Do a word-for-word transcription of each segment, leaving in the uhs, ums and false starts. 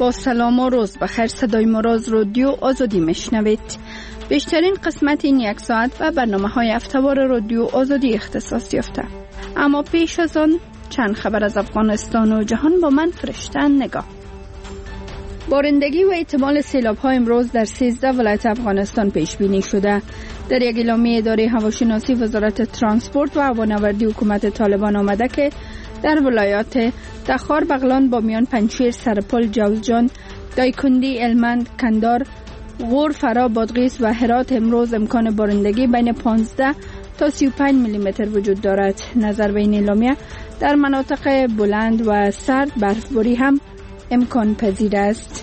با سلام و روز بخیر. صدای ما را از رادیو آزادی میشنوید. بیشترین قسمت این یک ساعت و برنامه های هفته‌وار رادیو آزادی اختصاص یافته. اما پیش از آن چند خبر از افغانستان و جهان با من فرشته نگاه. بارندگی و احتمال سیلاب ها امروز در سیزده ولایت افغانستان پیش بینی شده. در یک اعلامیه اداره هواشناسی وزارت ترانسپورت و هوانوردی حکومت طالبان آمده که در ولایات تخار، بغلان، بامیان، پنجشیر، سرپل، جوزجان، دایکندی، هلمند، کندهار، غور، فرا، بادغیس و هرات امروز امکان بارندگی بین پانزده تا سی و پنج میلی متر وجود دارد. نظر به این اعلامیه در مناطق بلند و سرد برفباری هم امکان پذیر است.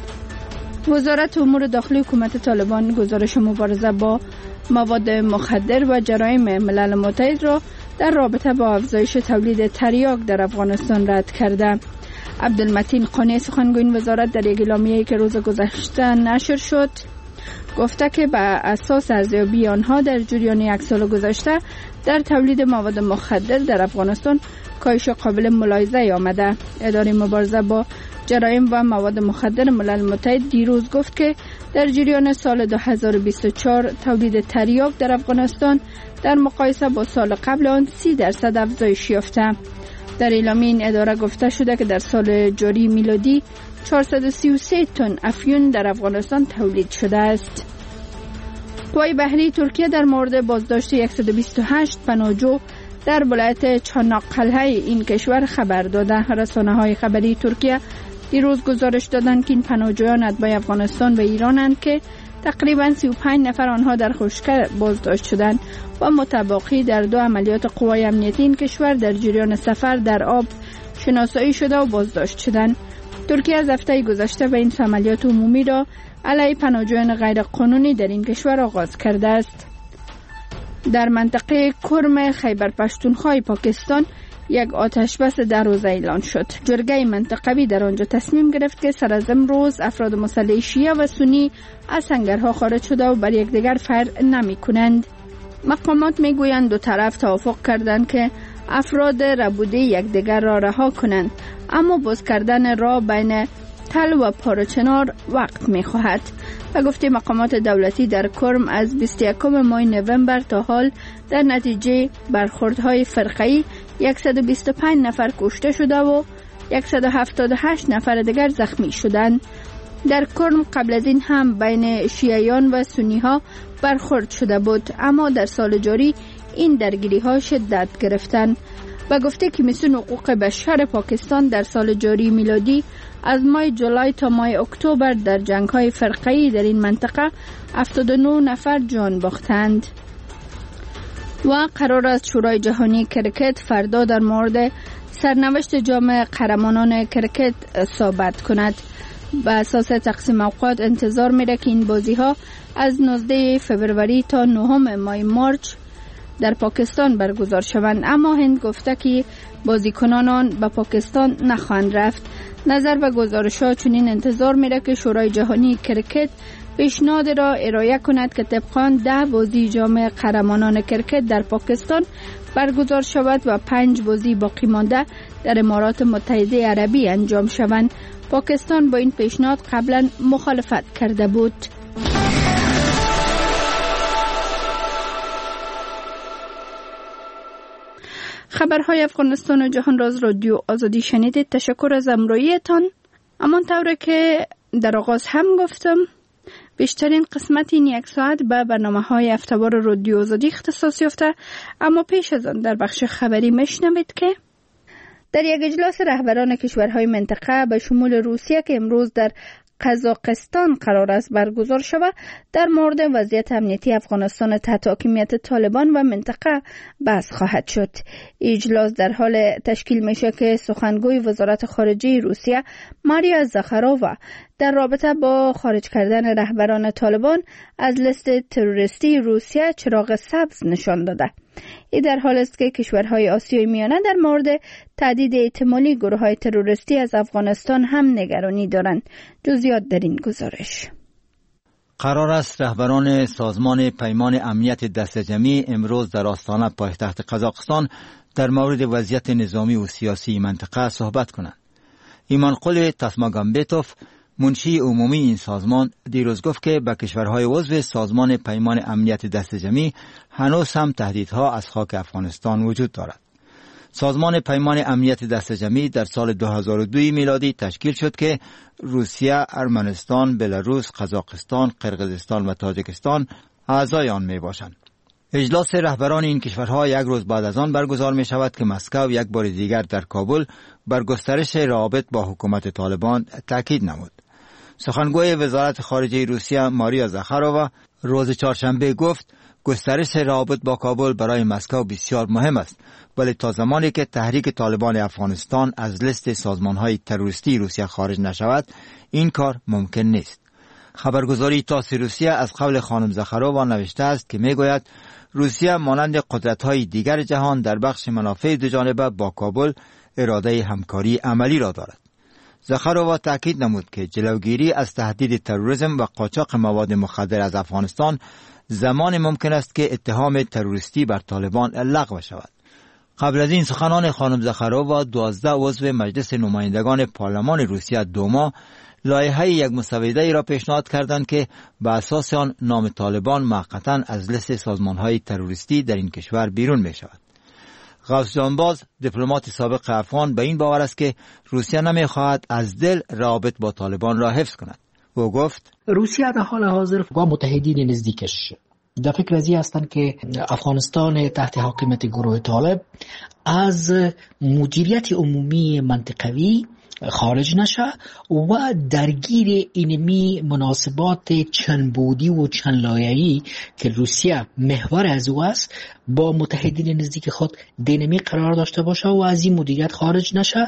وزارت امور داخلی حکومت طالبان گزارش مبارزه با مواد مخدر و جرایم ملل متحد را در رابطه با افزایش تولید تریاک در افغانستان رد کرده. عبدالمتین قانی سخنگوی این وزارت در یک اعلامیه‌ای که روز گذشته نشر شد گفته که بر اساس ارزیابی آنها در جریان یک سال گذشته در تولید مواد مخدر در افغانستان کاهش قابل ملاحظه آمده. اداره مبارزه با جرایم و مواد مخدر ملل متحد دیروز گفت که در جریان سال دو هزار و بیست و چهار تولید تریاک در افغانستان در مقایسه با سال قبل آن سی درصد افزایش یافته. در اعلامیه این اداره گفته شده که در سال جاری میلادی چهارصد و سی و سه تن افیون در افغانستان تولید شده است. قوای بحری ترکیه در مورد بازداشت صد و بیست و هشت پناهجو در ولایت چاناقله این کشور خبر داده. رسانه‌های خبری ترکیه دیروز گزارش دادند که این پناهجویان اتباع افغانستان و ایرانند که تقریباً سی و پنج نفر آنها در خشکی بازداشت شدند و متباقی در دو عملیات قوای امنیتی این کشور در جریان سفر در آب شناسایی شده و بازداشت شدند. ترکیه از هفته گذشته به این عملیات عمومی را علیه پناهجویان غیر قانونی در این کشور آغاز کرده است. در منطقه کرم خیبر پختونخوا پاکستان یک آتش بس در روزه اعلان شد. جرگه منطقوی در آنجا تصمیم گرفت که سر از امروز افراد مسلح شیعه و سنی از سنگرها خارج شده و بر یکدیگر فر نمی کنند. مقامات می گویند دو طرف توافق کردند که افراد ربوده یکدیگر را رها کنند، اما باز کردن راه بین تل و پارچنار وقت می خواهد. و گفته مقامات دولتی در کرم از بیست و یکم ماه نوامبر تا حال در نتیجه برخوردهای فرقه‌ای صد و بیست و پنج نفر کشته شده و صد و هفتاد و هشت نفر دیگر زخمی شدند. در کرم قبل از این هم بین شیعیان و سنی ها برخورد شده بود، اما در سال جاری این درگیری ها شدت گرفتند. و گفته کمیسیون حقوق بشر پاکستان در سال جاری میلادی از ماه جولای تا ماه اکتبر در جنگ های فرقه‌ای در این منطقه هفتاد و نه نفر جان باختند. و قرار است شورای جهانی کرکت فردا در مورد سرنوشت جام قهرمانان کرکت صحبت کند. به اساس تقسیم اوقات انتظار میره که این بازی ها از نوزده فوریه تا نهم ماه مارچ در پاکستان برگزار شوند، اما هند گفته که بازیکنان آن به پاکستان نخواهند رفت. نظر به گزارش ها چنین انتظار میره که شورای جهانی کرکت پیشنهاد را ارائه کند که طبقاً ده بازی جام قهرمانان کرکت در پاکستان برگزار شود و پنج بازی باقی مانده در امارات متحده عربی انجام شوند. پاکستان با این پیشنهاد قبلا مخالفت کرده بود. خبرهای افغانستان و جهان را از رادیو آزادی شنیدید. تشکر از همراهیتان. همانطور که در آغاز هم گفتم بیشترین قسمت این یک ساعت به برنامه های هفته‌وار رادیو آزادی اختصاص یافته، اما پیش از آن در بخش خبری میشنوید که در یک اجلاس رهبران کشورهای منطقه به شمول روسیه که امروز در قزاقستان قرار است برگزار شود در مورد وضعیت امنیتی افغانستان تحت حاکمیت طالبان و منطقه بحث خواهد شد. اجلاس در حال تشکیل میشه که سخنگوی وزارت خارجه روسیه ماریا زاخارووا در رابطه با خارج کردن رهبران طالبان از لیست تروریستی روسیه چراغ سبز نشان داده. این در حال است که کشورهای آسیای میانه در مورد تهدید احتمالی گروه‌های تروریستی از افغانستان هم نگرانی دارند. جزئیات در این گزارش. قرار است رهبران سازمان پیمان امنیت دست جمعی امروز در آستانه پایتخت قزاقستان در مورد وضعیت نظامی و سیاسی منطقه صحبت کنند. ایمانقل تاسماگامبتوف، منشی عمومی این سازمان، دیروز گفت که به کشورهای عضو سازمان پیمان امنیت دست جمعی هنوز هم تهدیدها از خاک افغانستان وجود دارد. سازمان پیمان امنیت دست جمعی در سال دو هزار و دو میلادی تشکیل شد که روسیه، ارمنستان، بلاروس، قزاقستان، قرقیزستان و تاجیکستان اعضای آن می باشند. اجلاس رهبران این کشورها یک روز بعد از آن برگزار می شود که مسکو یک بار دیگر در کابل بر گسترش روابط با حکومت طالبان تاکید نمود. سخنگوی وزارت خارجه روسیه ماریا زاخارووا روز چهارشنبه گفت گسترش روابط با کابل برای مسکو بسیار مهم است، ولی تا زمانی که تحریک طالبان افغانستان از لیست سازمان‌های تروریستی روسیه خارج نشود این کار ممکن نیست. خبرگزاری تاس روسیه از قول خانم زاخارووا نوشته است که میگوید روسیه مانند قدرت‌های دیگر جهان در بخش منافع دوجانبه با کابل اراده همکاری عملی را دارد. زاخارووا تاکید نمود که جلوگیری از تهدید تروریسم و قاچاق مواد مخدر از افغانستان زمان ممکن است که اتهام تروریستی بر طالبان لغو شود. قبل از این سخنان خانم زاخارووا دوازده عضو مجلس نمایندگان پارلمان روسیه دوما لایحه یک مسوده را پیشنهاد کردند که به اساس آن نام طالبان موقتا از لیست سازمان‌های تروریستی در این کشور بیرون می شود. غوث جانباز، دیپلمات سابق افغان، به این باور است که روسیه نمی‌خواهد از دل روابط با طالبان را حفظ کند. او گفت روسیه در حال حاضر با متحدین نزدیکش در فکر ازی هستند که افغانستان تحت حاکمیت گروه طالب از مدیریت عمومی منطقوی خارج نشه و درگیر اینمی مناسبات چند بودی و چند لایه‌ای که روسیه محور از او است با متحدین نزدیک خود دینمی قرار داشته باشه و از این مدیریت خارج نشه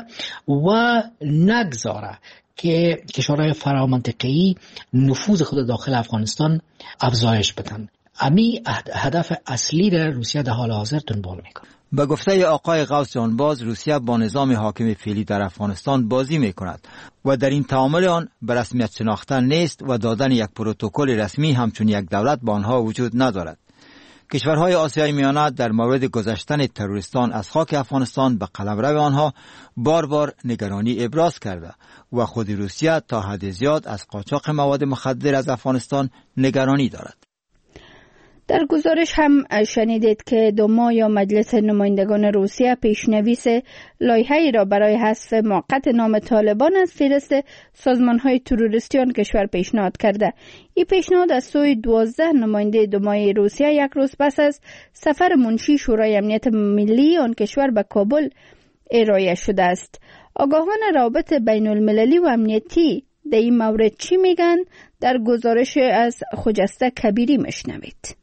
و نگذاره که کشورهای فرامنطقه‌ای نفوذ خود داخل افغانستان افزایش بدن. امی هدف اصلی را روسیه در حال حاضر دنبال میکنه. به گفته آقای غوث جانباز، روسیه با نظام حاکم فعلی در افغانستان بازی میکند و در این تعامل آن به رسمیت شناختن نیست و دادن یک پروتکل رسمی همچون یک دولت با آنها وجود ندارد. کشورهای آسیای میانه در مورد گذشتن تروریستان از خاک افغانستان به قلمرو آنها بار بار نگرانی ابراز کرده و خود روسیه تا حد زیاد از قاچاق مواد مخدر از افغانستان نگرانی دارد. در گزارش هم شنیدید که دوما یا مجلس نمایندگان روسیه پیشنویس لایحه‌ای را برای حذف موقت نام طالبان از فهرست سازمان‌های تروریستی آن کشور پیشنهاد کرده. این پیشنهاد از سوی دوازده نماینده دومای روسیه یک روز پس از سفر منشی شورای امنیت ملی آن کشور به کابل ارائه شده است. آگاهان روابط بین المللی و امنیتی در این مورد چی میگن؟ در گزارش از خجسته کبیری مشنوید.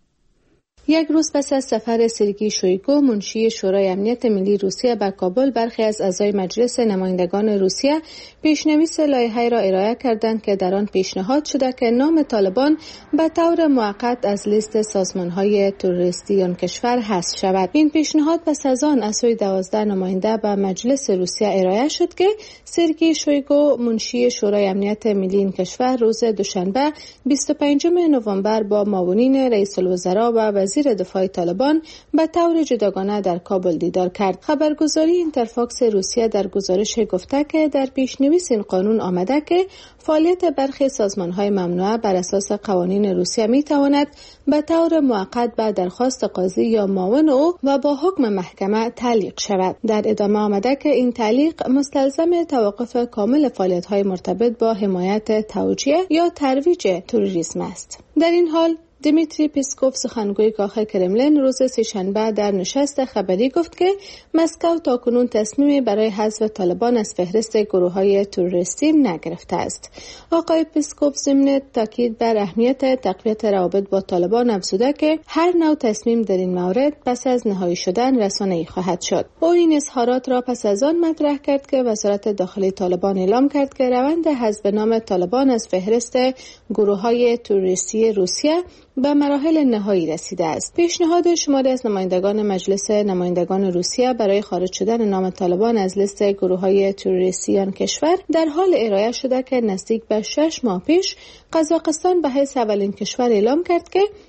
یک روز پس از سفر سرگئی شویگو منشی شورای امنیت ملی روسیه به کابل، برخی از اعضای مجلس نمایندگان روسیه پیشنویس لایحه‌ای را ارائه کردند که در آن پیشنهاد شده که نام طالبان به طور موقت از لیست سازمان‌های تروریستی آن کشور حذف شود. این پیشنهاد پس از آن از سوی دوازده نماینده به مجلس روسیه ارائه شد که سرگئی شویگو منشی شورای امنیت ملی این کشور روز دوشنبه بیست و پنجم نوامبر با معاونین رئیس الوزراء و وزیر دفاع طالبان به طور جداگانه در کابل دیدار کرد. خبرگزاری اینترفاکس روسیه در گزارش گفته که در پیشنویس این قانون آمده که فعالیت برخی سازمان‌های ممنوعه بر اساس قوانین روسیه می‌تواند به طور موقت به درخواست قاضی یا معاون او و با حکم محکمه تعلیق شود. در ادامه آمده که این تعلیق مستلزم توقف کامل فعالیت‌های مرتبط با حمایت توجیه یا ترویج تروریسم است. در این حال دیمیتری پیسکوف، سخنگوی کاخ کرملین، روز سه‌شنبه در نشست خبری گفت که مسکو تاکنون تصمیمی برای حذف طالبان از فهرست گروه‌های تروریستی نگرفته است. آقای پیسکوف ضمن تاکید بر اهمیت تقویت روابط با طالبان افزوده که هر نوع تصمیم در این مورد پس از نهایی شدن رسانه‌ای خواهد شد. او این اظهارات را پس از آن مطرح کرد که وزارت داخلی طالبان اعلام کرد که روند حذف نام طالبان از فهرست گروه‌های تروریستی روسیه به مراحل نهایی رسیده است. پیشنهاد شماری از نمایندگان مجلس نمایندگان روسیه برای خارج شدن نام طالبان از لیست گروه‌های تروریستی آن کشور در حال ارائه شده که نزدیک به شش ماه پیش قزاقستان به حیث اولین کشور اعلام کرد که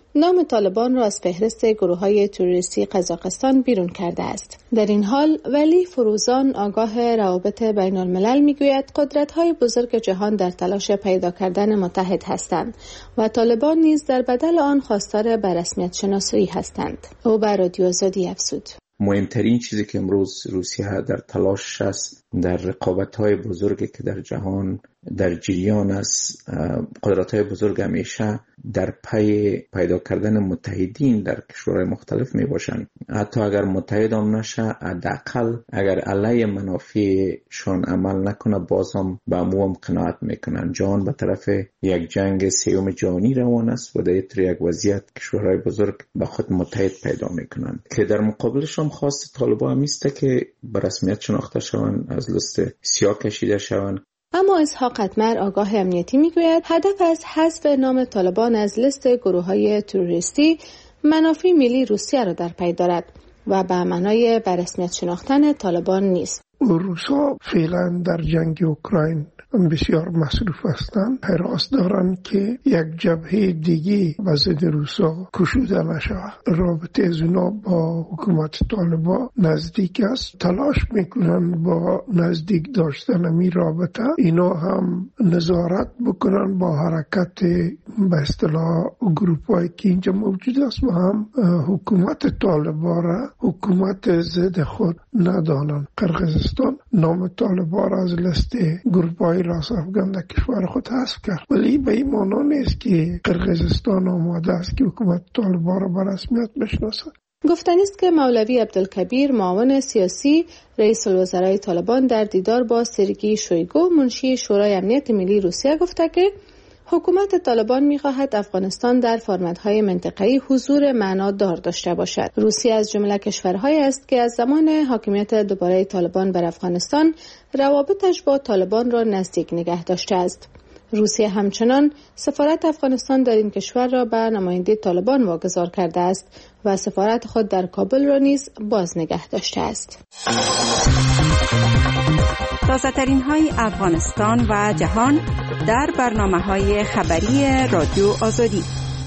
نام طالبان را از فهرست گروه‌های تروریستی قزاقستان بیرون کرده است. در این حال ولی فروزان آگاه روابط بین الملل میگوید قدرت‌های بزرگ جهان در تلاش پیدا کردن متحد هستند و طالبان نیز در بدل آن خواستار به رسمیت شناسایی هستند. او بر رادیو آزادی افزود: مهمترین چیزی که امروز روسیه در تلاش است در رقابت‌های بزرگی که در جهان در جریان است، قدرت‌های بزرگ همیشه در پی پیدا کردن متحدین در کشورهای مختلف می باشند. حتی اگر متحد هم نشه، حداقل اگر علیه منافعشان عمل نکنه باز هم به عموم قناعت میکنن. جهان به طرف یک جنگ سیوم جهانی روان است و در یک وضعیت کشورهای بزرگ به خود متحد پیدا میکنند که در مقابلش هم خواست طالبان هم است که به رسمیت شناخته شوند، از لیست سیاه کشیده شوند. اما اسحاق اتمر آگاه امنیتی میگوید هدف از حذف نام طالبان از لیست گروه‌های تروریستی منافع ملی روسیه را در پی دارد و به معنای به رسمیت شناختن طالبان نیست. روسا فعلا در جنگ اوکراین بسیار مصروف هستند. حراس دارند که یک جبهه دیگه به ضد روسا کشوده نشود. رابطه از اونا با حکومت طالبان نزدیک است. تلاش میکنن با نزدیک داشتن می رابطه اینا هم نظارت بکنن با حرکت به اصطلاح گروپایی که اینجا موجود است و هم حکومت طالبان را حکومت ضد خود ندانند. قرقیزستان نام طالبان را از لیست گروپای راست افغان در کشور خود حذف کرد، ولی به این معنی نیست که قرقیزستان آماده است که حکومت طالبان را به رسمیت بشناسد. گفتنی است که مولوی عبدالکبیر معاون سیاسی رئیس الوزرای طالبان در دیدار با سرگئی شویگو منشی شورای امنیت ملی روسیه گفته که حکومت طالبان می‌خواهد افغانستان در فرمت‌های منطقه‌ای حضور معنادار داشته باشد. روسیه از جمله کشورهایی است که از زمان حاکمیت دوباره طالبان بر افغانستان روابطش با طالبان را نزدیک نگه داشته است. روسیه همچنان سفارت افغانستان در این کشور را به نماینده طالبان واگذار کرده است و سفارت خود در کابل را نیز باز نگه داشته است. تازه‌ترین های افغانستان و جهان در برنامه‌های خبری رادیو آزادی.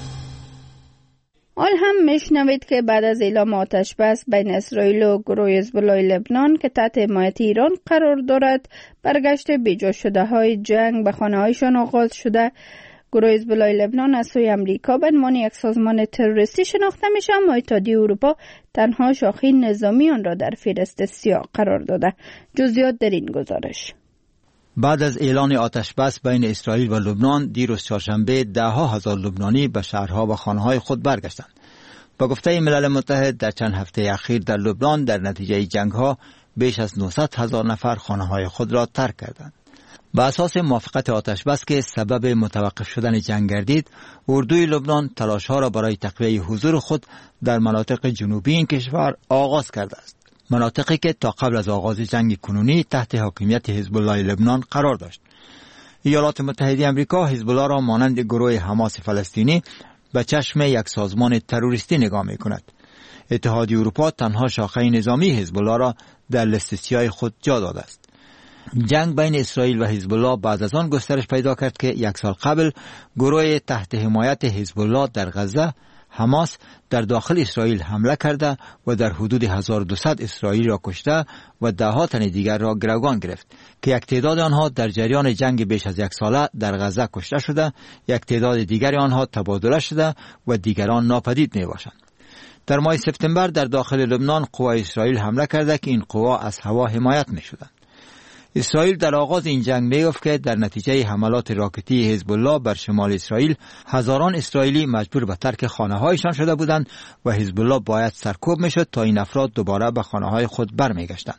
حال هم میشنوید که بعد از اعلام آتش بس بین اسرائیل و گروه حزب‌الله لبنان که تحت حمایت ایران قرار دارد، برگشت بیجا شده های جنگ به خانه هایشان آغاز شده. گروه حزب‌الله لبنان از سوی امریکا به عنوان یک سازمان تروریستی شناخته میشه، اما اتحادیه اروپا تنها شاخه نظامی آن را در فهرست سیاه قرار داده. جزئیات در این گزارش. بعد از اعلان آتش بس بین اسرائیل و لبنان، دیروز چهارشنبه ده ها هزار لبنانی به شهرها و خانه‌های خود برگشتند. با گفته ملل متحد در چند هفته اخیر در لبنان در نتیجه جنگ‌ها بیش از نهصد هزار نفر خانه‌های خود را ترک کردند. به اساس موافقت آتش بس که سبب متوقف شدن جنگ گردید، اردوی لبنان تلاش‌ها را برای تقویت حضور خود در مناطق جنوبی این کشور آغاز کرده است. مناطقی که تا قبل از آغاز جنگ کنونی تحت حاکمیت حزب الله لبنان قرار داشت. ایالات متحده آمریکا حزب الله را مانند گروه حماس فلسطینی به چشم یک سازمان تروریستی نگاه می‌کند. اتحادیه اروپا تنها شاخه نظامی حزب الله را در لیست سیاه خود جا داده است. جنگ بین اسرائیل و حزب الله بعد از آن گسترش پیدا کرد که یک سال قبل گروه تحت حمایت حزب الله در غزه، حماس، در داخل اسرائیل حمله کرده و در حدود هزار و دویست اسرائیلی را کشته و ده ها تن دیگر را گروگان گرفت که یک تعداد آنها در جریان جنگ بیش از یک ساله در غزه کشته شده، یک تعداد دیگر آنها تبادله شده و دیگران ناپدید می باشند. در ماه سپتامبر در داخل لبنان قوای اسرائیل حمله کرده که این قوا از هوا حمایت می شدند. اسرائیل در آغاز این جنگ میگفت که در نتیجه حملات راکتی حزب الله بر شمال اسرائیل هزاران اسرائیلی مجبور به ترک خانه‌هایشان شده بودند و حزب الله باید سرکوب میشد تا این افراد دوباره به خانه‌های خود برمیگشتند.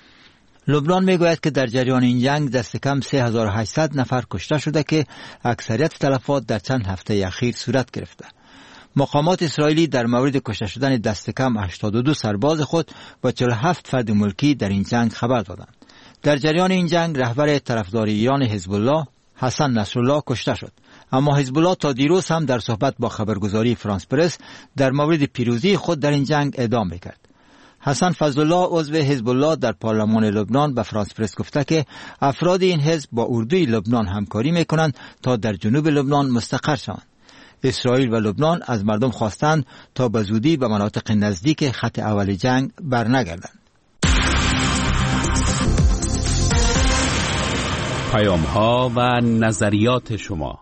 لبنان میگوید که در جریان این جنگ دست کم سه هزار و هشتصد نفر کشته شده که اکثریت تلفات در چند هفته اخیر صورت گرفته. مقامات اسرائیلی در مورد کشته شدن دست کم هشتاد و دو سرباز خود و چهل و هفت فرد ملکی در این جنگ خبر دادند. در جریان این جنگ رهبر طرفدار ایران حزب الله حسن نصرالله کشته شد، اما حزب الله تا دیروز هم در صحبت با خبرگزاری فرانس پرس در مورد پیروزی خود در این جنگ اعلام می‌کرد. حسن فضل الله عضو حزب الله در پارلمان لبنان به فرانس پرس گفته که افراد این حزب با اردوی لبنان همکاری می‌کنند تا در جنوب لبنان مستقر شوند. اسرائیل و لبنان از مردم خواستند تا به زودی به مناطق نزدیک خط اول جنگ برنگردند. پیام‌ها و نظریات شما.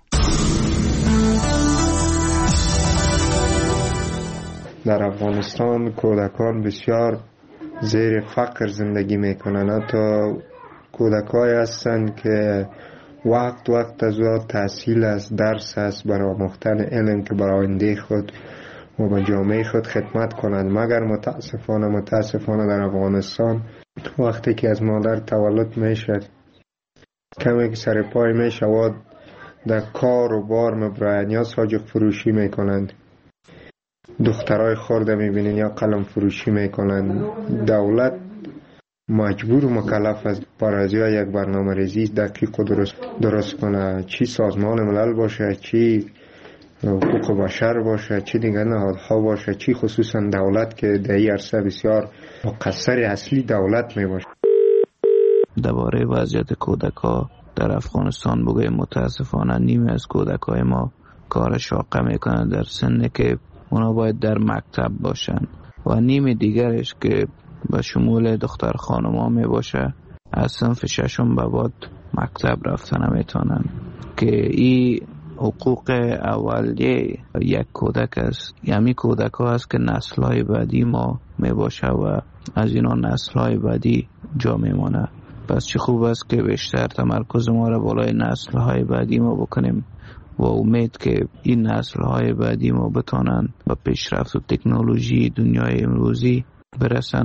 در افغانستان کودکان بسیار زیر فقر زندگی میکنند. حتی کودکایی هستند که وقت وقت از وقت تحصیل است، درس است، برای آموختن علم که برای آینده خود و به جامعه خود خدمت کنند. مگر متاسفانه متاسفانه در افغانستان وقتی که از مادر تولد میشد کمی که سر پای میشود در کار و بار مبراین یا ساجق فروشی میکنند، دخترای خورده میبینین یا قلم فروشی میکنند. دولت مجبور و مکلف است برای یک برنامه ریزی دقیق و درست, درست کنه، چی سازمان ملل باشه، چی حقوق بشر باشه، چی دیگر نهادها باشه، چی خصوصا دولت که در این عرصه بسیار مقصر اصلی دولت میباشه. درباره وضعیت کودک‌ها در افغانستان بگویم متاسفانه نیمه از کودکای ما کار شاقه میکنن در سنی که اونا باید در مکتب باشن و نیمه دیگرش که به شمول دختر خانم‌ها می باشه از صنف ششم به بعد مکتب رفتن نمیتونن که این حقوق اولیه یک کودک است. یعنی کودک ها است که نسل‌های بعدی ما می باشه و از اینا نسل‌های بعدی جا میمانه. پس چه خوب است که بیشتر تمرکز ما را بالای نسل‌های بعدی ما بکنیم و امید که این نسل‌های بعدی ما بتونن به پیشرفت و تکنولوژی دنیای امروزی برسن.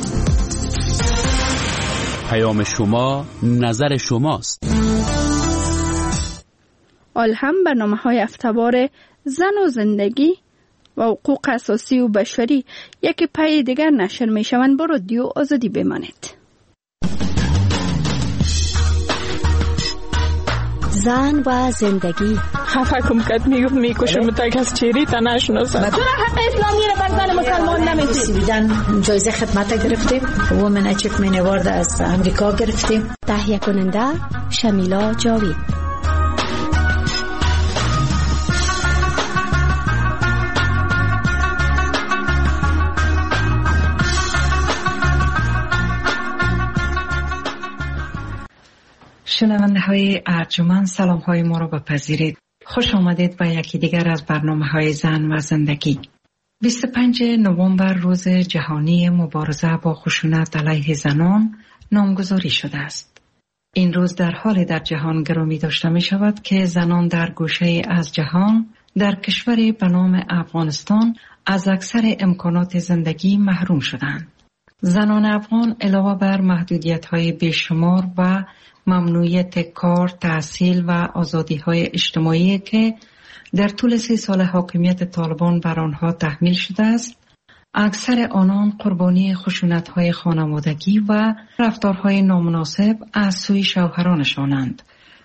پیام شما نظر شماست. آلهم برنامه‌های هفته‌وار زن و زندگی و حقوق اساسی و بشری یک پای دیگر نشر می‌شوند. با رادیو آزادی بمانید. زن و زندگی. خفه کم کد میگفت میکشم تا از چیری تا نشناسم. تو را حق اسلامی را بر زن مسلمان نمیتونی. سویدن جایزه خدمت گرفتیم. وومن اچیومنت اوارد از امریکا گرفتیم. تهیه کننده شمیلا جاوید. شنونده های ارجمند، سلام های ما را بپذیرید. خوش آمدید به یکی دیگر از برنامه های زن و زندگی. بیست و پنجم نوامبر روز جهانی مبارزه با خشونت علیه زنان نامگذاری شده است. این روز در حال در جهان گرامی داشته می شود که زنان در گوشه از جهان در کشوری به نام افغانستان از اکثر امکانات زندگی محروم شدند. زنان افغان علاوه بر محدودیت های بیشمار و ممنوعیت کار، تحصیل و آزادی‌های اجتماعی که در طول سی سال حاکمیت طالبان بر آنها تحمیل شده است، اکثر آنان قربانی خشونت‌های خانوادگی و رفتارهای نامناسب از سوی شوهرانشانند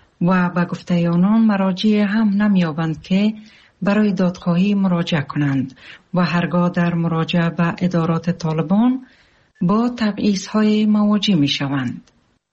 و به گفته آنان مراجع هم نمی‌یابند که برای دادخواهی مراجعه کنند و هرگاه در مراجعه به ادارات طالبان با تبعیض‌های مواجه می‌شوند.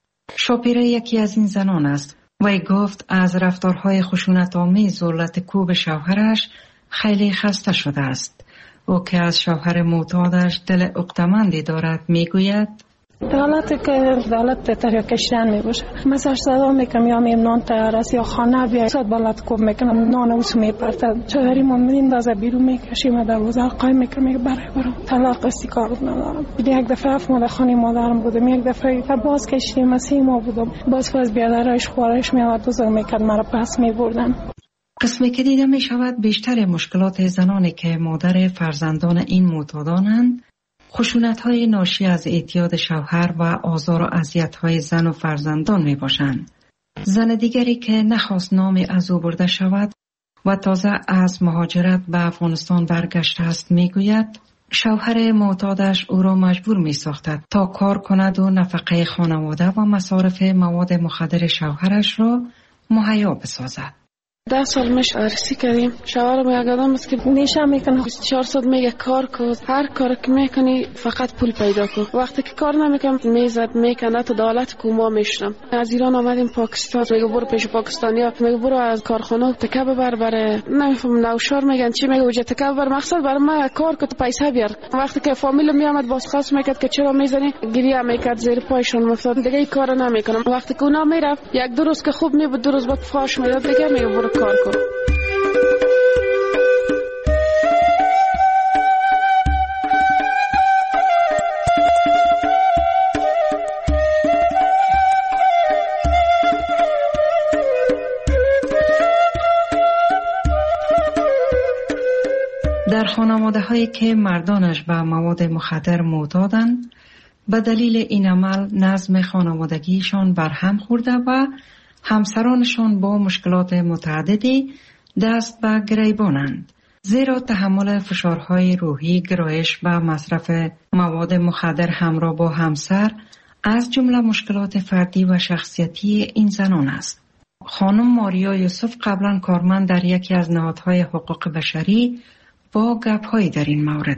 شاپیره یکی از این زنان است. وی گفت از رفتارهای خشونت‌آمیز و لط‌کوب شوهرش خیلی خسته شده است. او که از شوهر معتادش دل عقده‌مندی دارد میگوید دولت که دولت تریاک کشیدن میباشه، مثلا صدا میکنم یا میم نان تیار است یا خانه بیاید صد بالات کوب میکنم نان اوس میپرتد چهاری ما میندازه بیرون میکشیم در وزار قایم میکنم میگه برای برام طلاق استی کار ندارم. یک دفعه اف مال خانه مادرم بودم، یک دفعه در باز کشیدیم مسیح ما بودم، باز فاز بیادرش خوارش میاد بزرگ میکرد مرا پس میبردن. قسمی که دیده می شود بیشتر مشکلات زنانی که مادر فرزندان این معتادانند خشونت‌های ناشی از اعتیاد شوهر و آزار و اذیت‌های زن و فرزندان می باشند. زن دیگری که نخواست نامی از او برده شود و تازه از مهاجرت به افغانستان برگشته است می گوید شوهر معتادش او را مجبور می ساختد تا کار کند و نفقه خانواده و مصارف مواد مخدر شوهرش را مهیا بسازد. ده سال میشه عرصی کردیم. شوهرم یک آدم است که نیشه میکنه بیست و چهار ساعت میگه کار کن، هر کار که میکنی فقط پول پیدا کن. وقتی که کار نمیکنم میزد میکنه تو دولت کوما میشنم. از ایران آمدیم پاکستان، میگه برو پیش پاکستانیا، میگه برو از کارخانه تکه ببر بره نمیفهم نوشار میگن چی، میگه وجه تکه ببر مقصد برای من کار که تو پیسه بیار. وقتی که فامیل میامد باز خاص میکرد که چرا میزنی، گریه میکرد زیر پایشون میافتاد. دیگه این کارو نمیکنم. وقتی که اونا میرفت یک دو روز که خوب میبود دو روز بعد فاش میداد، دیگه میگه برو کار کن. در خانواده هایی که مردانش به مواد مخدر معتادند، به دلیل این عمل نظم خانوادگیشان برهم خورده و همسرانشان با مشکلات متعددی دست به گریبانند، زیرا تحمل فشارهای روحی، گرایش به مصرف مواد مخدر همراه با همسر از جمله مشکلات فردی و شخصیتی این زنان است. خانم ماریا یوسف قبلا کارمند در یکی از نهادهای حقوق بشری با گپ‌هایی در این مورد.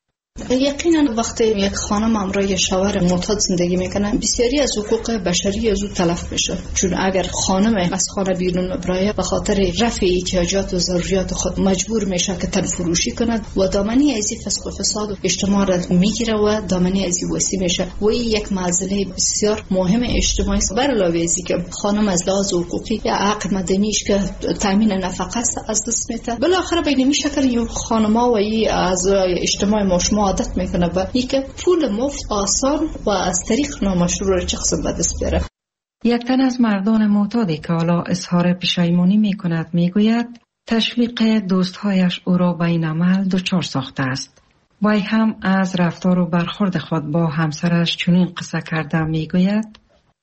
یقینا وقتی یک خانم همراه یک شوهر معتاد زندگی میکنه، بسیاری از حقوق بشری از او تلف میشه. چون اگر خانم از خانه بیرون برای به خاطر رفع احتیاجات و ضروریات خود مجبور میشه که تن فروشی کند و دامنی از فسق و فساد و اجتماع را میگیره و دامنی از وسی میشه و این یک معضله بسیار مهم اجتماعی است. بر علاوه از اینکه خانم از لحاظ حقوقی یا حق مدنیش که تامین نفقه است از دست میده، بالاخره به این شکل این خانم‌ها و این از اجتماع مشما عادت میکنه به اینکه پول مفت آسان و از طریق نامشروع چه قسم به دست بیاره. یک تن از مردان معتادی که حالا اظهار پشیمانی میکند میگوید تشویق دوستهایش او را به این عمل دچار ساخته است. وی هم از رفتار و برخورد خود با همسرش چنین قصه کرده میگوید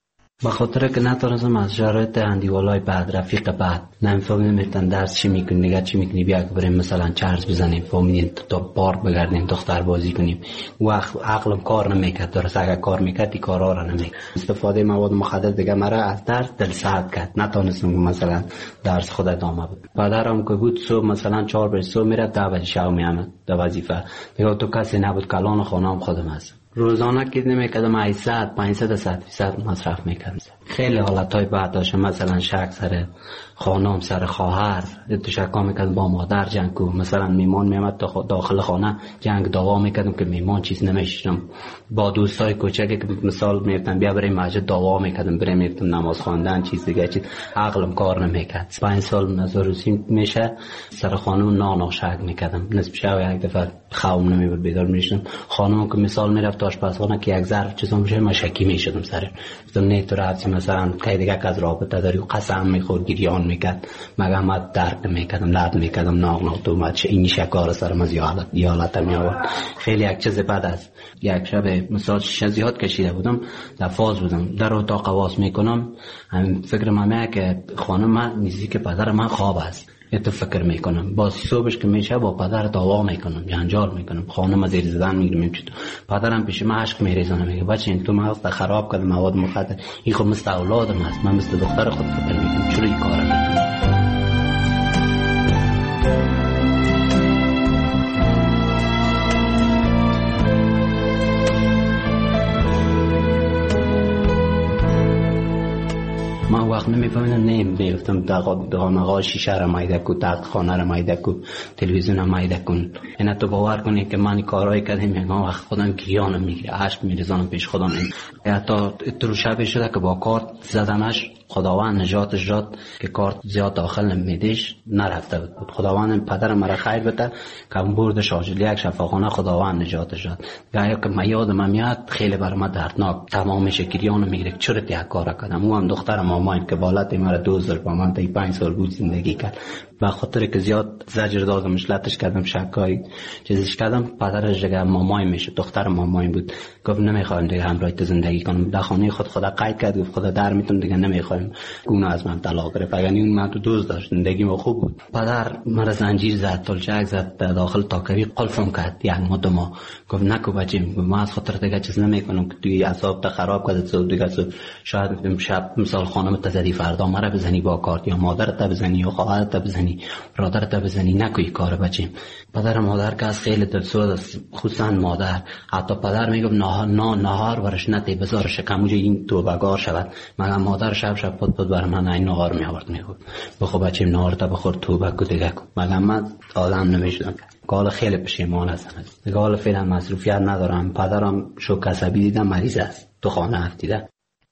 به خاطر که نتونستم از شرایط اندیوالای بعد، رفیق بعد نمیفهمم نمیتن درس چی میکنی، نگه چی میکنی، بیا که بریم مثلا چرس بزنیم، فهمیدین تا پارک بگردیم، دختر بازی کنیم. وقت عقلم کار نمیکرد. درست اگر کار میکرد این کارا را نمیکرد. استفاده مواد مخدر دیگه مرا از درس دل سرد کرد. نتونستم مثلا درس خود ادامه بدم. پدرم که بود صبح مثلا چهار بجه صبح میره، ده بجه شب میامد در وظیفه. دیگه تو کسی نبود، کلان خانم خودم هست. روزانه که نمیکردم هشتصد پانصد صد فیصد مصرف میکردم. خیلی حالتهای بعد داشتم، مثلا شک سر خانم، سر خواهر، تشکا میکردم با مادر جنگ کو، مثلا میمان میامد داخل خانه جنگ دعوا میکردم که میمان چیز نمیشم. با دوستای کوچکی که مثال میگفتم بیا بریم مسجد دعوا میکردم، بریم میگفتم نماز خواندن چیز دیگه چیز، عقلم کار نمیکرد. پنج سال نزاروسی میشه سر خانم نانا شک میکردم. نصف شب یک دفعه خوابم نمیبرد، بیدار میشدم. خانم که مثال میرفت آشپزخانه که یک ظرف چیزا میشه مشکی میشدم سر. گفتم نه تو رفتی مثلا کی دیگه از رابطه داری و قسم میخورد، گریان میکرد، مگه ما درک میکردم، لرد میکردم، ناغ ناغ تو ما چه این شکار سرم از یالت یالت میآورد. خیلی یک چیز بعد از یک شب مثلا شش زیاد کشیده بودم، در فاز بودم، در اتاق واس میکنم، همین فکر من که خانم من نزدیک پدر من خواب است. تو فکر میکنم باز صبحش که میشه با پدر دعوا میکنم، جنجال میکنم، خانم زیر زدن میگیرم. چطور پدرم پیش من عشق میریزونه، میگه بچه این تو مغز خراب کرد مواد مخدر، این خود مثل اولادم است، من مثل دختر خود فکر میکنم، چرا این کارو میکنم؟ من وقت نمیفهمیدم، نیم بیفتم دغانقا شیشه را مایده کو، تخت خانه را مایده کو، تلویزیون را مایده کن. اینا تو باور کنی که من کارهای کردم، میگم وقت خودم گریانم میگیره، عشق میریزانم پیش خودم. حتی اترو شبه شده که با کارت زدنش خداوند نجاتش داد که کارت زیاد داخل نمیدیش نرفته بود. خداوند پدرم مرا خیر بده که برد شاجلی یک شفاخانه، خداوند نجاتش داد. گایا که من یادم میاد خیلی برای من دردناک، تمام شکریانو میگیره چرا یک کار کردم. او هم دخترم مامان که بالات مرا دوزار با من تا پنج سال بود زندگی کرد. و خاطر که زیاد زجر دادمش، لطش کردم، شکایی چیزش کردم. پدرش دیگه مامای میشه، دختر مامای بود، گفت نمیخوایم دیگه همراه تو زندگی کنم. در خانه خود خدا قید کرد، گفت خدا در میتون دیگه نمیخوایم. گونه از من طلاق گرفت. یعنی اون من تو دوست داشت، زندگی ما خوب بود. پدر مرا زنجیر زد، تلچک زد، داخل تاکوی قلفم کرد یک ماه دو ماه. گفت نکو بچیم، ما از خاطر دیگه چیز نمیکنم که توی اعصاب تا خراب کرد. تو دیگه شاید شب مثال خانم تزدی، فردا مرا بزنی با کارت، یا مادرت بزنی یا خواهرت بزنی، برادرت بزنی. نکوی کار بچیم. پدر مادر که از خیلی دلسوز است، خصوصا مادر. حتی پدر میگفت نهار نه نهار ورش نتی بذار شکموج این توبه‌گار شود. مگر مادر شب شب پد پد بر من این نهار می آورد، میگفت بخو بچیم نهار تا بخور توبه کو دیگه کو. مگر من آدم نمیشدم. قال خیلی پشیمان هستم. قال فعلا مصروفیت ندارم. پدرم شوک عصبی دیدم مریض است، تو خانه افتیده.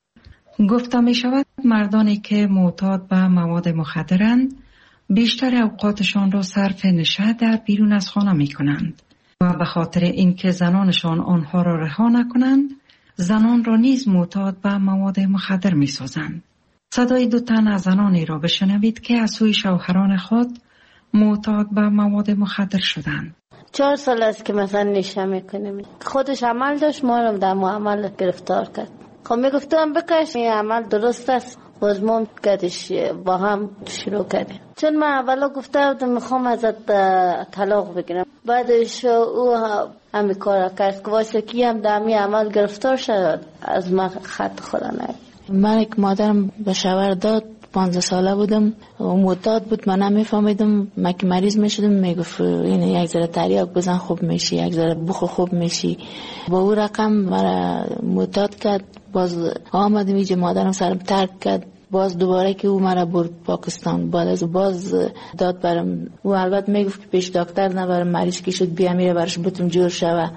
گفته می شود مردانی که معتاد به مواد مخدرند بیشتر اوقاتشان را صرف نشاط در بیرون از خانه می کنند و به خاطر اینکه زنانشان آنها را رها نکنند، زنان را نیز معتاد به مواد مخدر می سازند. صدای دو تن از زنانی را بشنوید که از سوی شوهران خود معتاد به مواد مخدر شدند. چهار سال است که مثلا نشه میکنیم. خودش عمل داشت، ما رو در معامل گرفتار کرد. خب میگفتم بکش، این عمل درست است. باز ما کدش با هم شروع کردیم. چون من اولا گفته بودم میخوام ازت طلاق بگیرم، بعدش او همین کار کرد که واسه کی هم در همین عمل گرفتار شد، از من خط خدا نگیر. من یک مادرم به شوهر داد، پانزده ساله بودم و معتاد بود. من نمیفهمیدم. من که مریض میشدم میگفت این یک ذره تریاک بزن خوب میشی، یک ذره بخو خوب میشی. با او رقم مرا معتاد کرد. باز آمدم اینجا، مادرم سرم ترک کرد. باز دوباره که او مرا برد پاکستان. بعد از باز داد برم. او البته میگفت که پیش دکتر نبرم، مریض که شد بیا میره برش بتون جور شوه.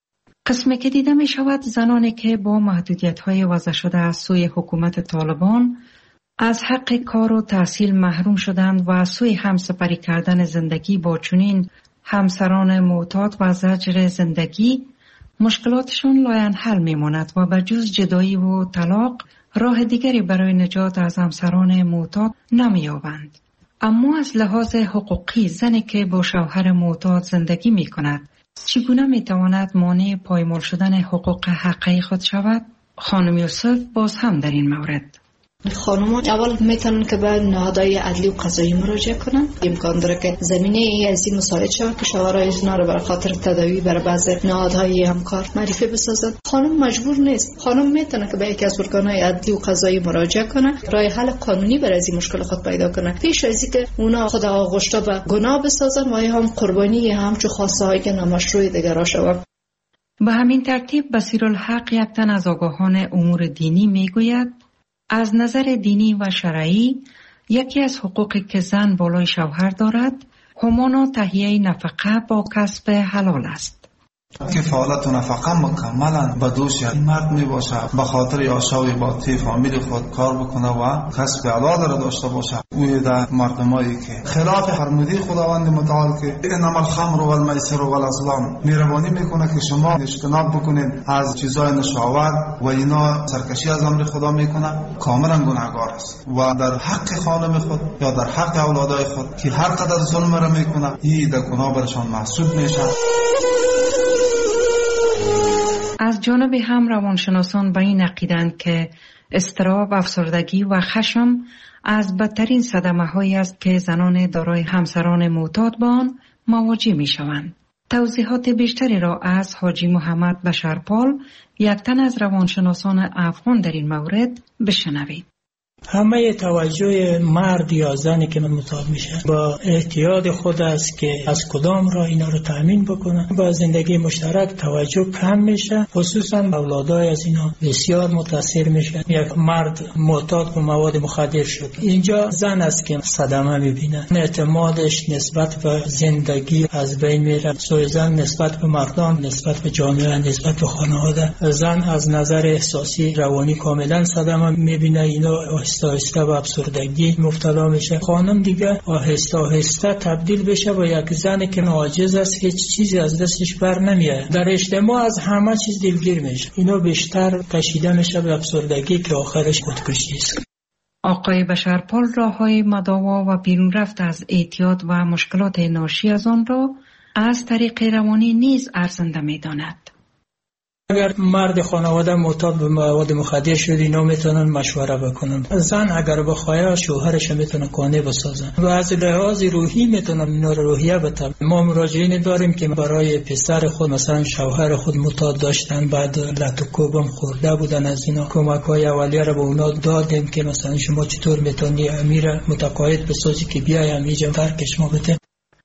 قسمی که دیده می شود زنانی که با محدودیت های وضع شده از سوی حکومت طالبان از حق کار و تحصیل محروم شدند و از سوی همسپری کردن زندگی با چنین همسران معتاد و زجر زندگی مشکلاتشون لاینحل میماند و بجز جدایی و طلاق راه دیگری برای نجات از همسران معتاد نمیابند. اما از لحاظ حقوقی زنی که با شوهر معتاد زندگی می کند چگونه می تواند مانع پایمال شدن حقوق حقیقی خود شود؟ خانم یوسف باز هم در این مورد. خانم‌ها اول میتونن که به نهادهای عدلی و قضایی مراجعه کنن. امکان داره که زمینه ای از این مساعد شود که شوهرای اینا رو برای خاطر تداوی برای بعضی نهادهای همکار معرفی بسازن. خانم مجبور نیست. خانم میتونه که به یکی از ارگان‌های عدلی و قضایی مراجعه کنه، راه حل قانونی برای این مشکل خود پیدا کنه، پیش از اینکه اونا خود آغشته به گناه بسازن و هم قربانی همچو خواسته های نامشروع دیگر شوند. به همین ترتیب بصیرالحق یک تن از آگاهان امور دینی میگوید از نظر دینی و شرعی یکی از حقوقی که زن بالای شوهر دارد همانا تهیه نفقه با کسب حلال است. کفالت و نفقه مکملا به دوش مرد می باشه، به خاطر آشاوی با تی فامیل خود کار بکنه و کسب حلال را داشته باشه. اوی در مردمایی که خلاف فرموده خداوند متعال که انما الخمر و المیسر و الازلام مهربانی میکنه که شما اجتناب بکنید از چیزای نشاور و اینا سرکشی از امر خدا میکنه، کاملا گناهگار است. و در حق خانم خود یا در حق اولادای خود که هر قدر ظلم را میکنه این در گناه برشان محسوب میشه. از جانب هم روانشناسان به این عقیدند که اضطراب، افسردگی و خشم از بدترین صدمه هایی است که زنان دارای همسران معتاد با آن مواجه می شوند. توضیحات بیشتری را از حاجی محمد بشرپال، یک تن از روانشناسان افغان در این مورد بشنوید. همه توجه مرد یا زنی که معتاد میشه با احتیاط خود است که از کدام را اینا رو تامین بکنه. با زندگی مشترک توجه کم میشه، خصوصا اولادای از اینا بسیار متاثر میشه. یک مرد معتاد به مواد مخدر شد، اینجا زن است که صدمه میبینه، اعتمادش نسبت به زندگی از بین میره. سوی زن نسبت به مردان، نسبت به جامعه، نسبت به خانواده، زن از نظر احساسی روانی کاملا صدمه میبینه. اینا آهسته آهسته به افسردگی مبتلا میشه. خانم دیگه آهسته آهسته تبدیل بشه به یک زنی که عاجز است، هیچ چیزی از دستش بر نمیاد. در اجتماع از همه چیز دلگیر میشه. اینا بیشتر کشیده میشه به افسردگی که آخرش خودکشی است. آقای بشرپال راه‌های مداوا و بیرون رفت از اعتیاد و مشکلات ناشی از آن را از طریق روانی نیز ارزنده می‌داند. اگر مرد خانواده معتاد به مواد مخدر شد، اینا میتونن مشوره بکنن. زن اگر بخواد شوهرش میتونه قانع بسازن و از لحاظ روحی میتونن اینا رو روحیه بدن. ما مراجعین داریم که برای پسر خود مثلا شوهر خود معتاد داشتن، بعد لط و کوبم خورده بودن، از اینا کمک‌های اولیه رو به اونا دادیم که مثلا شما چطور میتونی امیر متقاعد بسازی که بیایم اینجا ترکش ما بده.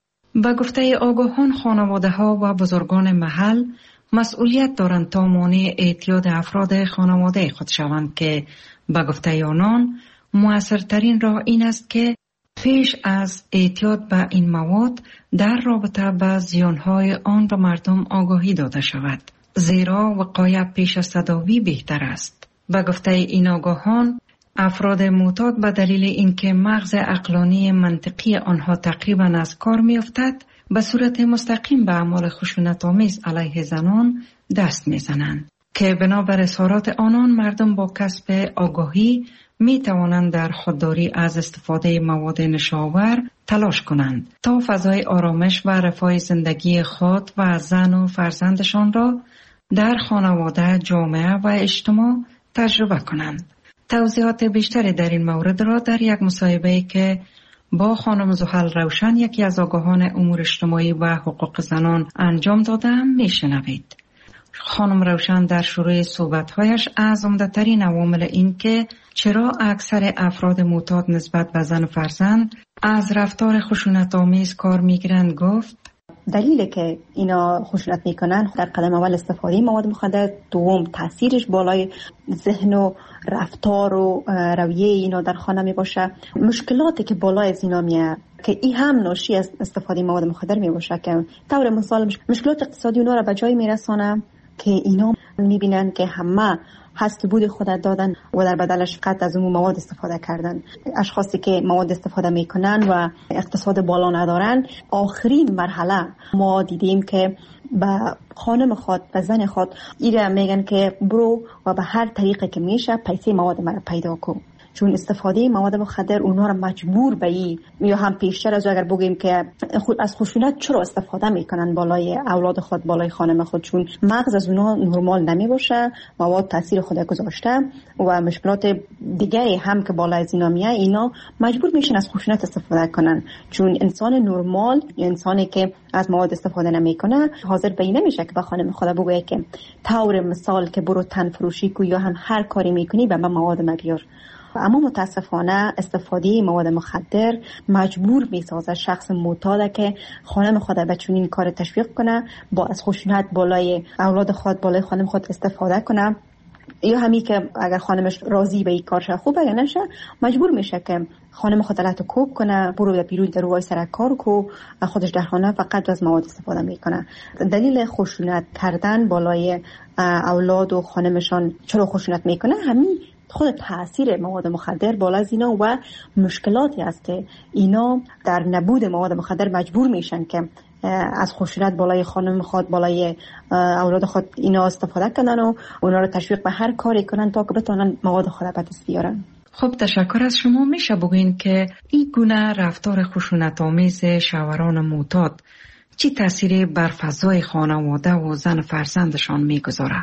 با گفته آگاهان، خانواده‌ها و بزرگان محل مسئولیت دارند تا مانع اعتیاد افراد خانواده خود شوند که به گفته آنان مؤثرترین راه این است که پیش از اعتیاد به این مواد در رابطه با زیانهای آن به مردم آگاهی داده شود، زیرا وقایع پیش از تداوی بهتر است. به گفته این آگاهان، افراد معتاد به دلیل اینکه مغز عقلانی منطقی آنها تقریبا از کار می‌افتد، به صورت مستقیم به اعمال خشونت‌آمیز علیه زنان دست می‌زنند که بنابر اظهارات آنان مردم با کسب آگاهی می توانند در خودداری از استفاده مواد نشاور تلاش کنند تا فضای آرامش و رفاه زندگی خود و زن و فرزندشان را در خانواده، جامعه و اجتماع تجربه کنند. توضیحات بیشتری در این مورد را در یک مصاحبه‌ای که با خانم زحل روشن، یکی از آگاهان امور اجتماعی و حقوق زنان، انجام دادم میشنوید. خانم روشن در شروع صحبت‌هایش از عمده‌ترین عوامل این که چرا اکثر افراد معتاد نسبت به زن و فرزند از رفتار خشونت‌آمیز کار می‌گیرند گفت: دلیلی که اینا خشونت میکنن در قدم اول استفاده مواد مخدر، دوم تاثیرش بالای ذهن و رفتار و رویه اینا در خانه می باشه، مشکلاتی که بالای از اینا میاد که این هم ناشی از استفاده مواد مخدر می باشه که طور مثال مشکلات اقتصادی اونا را به جای میرسانه که اینا میبینن که همه هست بود خودت دادن و در بدلش قطع از اون مواد استفاده کردن. اشخاصی که مواد استفاده میکنن و اقتصاد بالا ندارن، آخرین مرحله ما دیدیم که به خانم خود و زن خود ایره میگن که برو و به هر طریقه که میشه پیسه مواد مرا پیدا کن، چون استفاده مواد مخدر اونها را مجبور به این، یا هم پیشتر از اگر بگیم که از خشونت چرا استفاده میکنن بالای اولاد خود، بالای خانم خود، چون مغز از اونها نرمال نمی باشه، مواد تاثیر خود گذاشته و مشکلات دیگری هم که بالای از اینا میاد، اینا مجبور میشن از خشونت استفاده کنن، چون انسان نرمال یا انسانی که از مواد استفاده نمیکنه حاضر به این نمیشه که به خانم خود بگه که طور مثال که برو تن فروشی کو یا هم هر کاری میکنی به من مواد مبیار. اما متاسفانه استفاده مواد مخدر مجبور میسازه شخص معتاد که خانم خود به چنین کار تشویق کنه، با از خشونت بالای اولاد خود، بالای خانم خود استفاده کنه، یا همین که اگر خانمش راضی به این کارش خوب اگر نشه مجبور میشه که خانم خود لط و کوب کنه، برو یا بیرون در روی سر کار کو، خودش در خانه فقط از مواد استفاده میکنه. دلیل خشونت کردن بالای اولاد و خانمشان چرا خشونت میکنه؟ همین خود تاثیر مواد مخدر بالا از اینا و مشکلاتی است که اینا در نبود مواد مخدر مجبور میشن که از خشونت بالای خانم خود، بالای اولاد خود اینا استفاده کنن و اونا رو تشویق به هر کاری کنن تا که بتونن مواد خود به دست بیارن. خب تشکر از شما. میشه بگوین که این گونه رفتار خشونت‌آمیز شوهران معتاد چی تأثیری بر فضای خانواده و زن فرزندشان میگذاره؟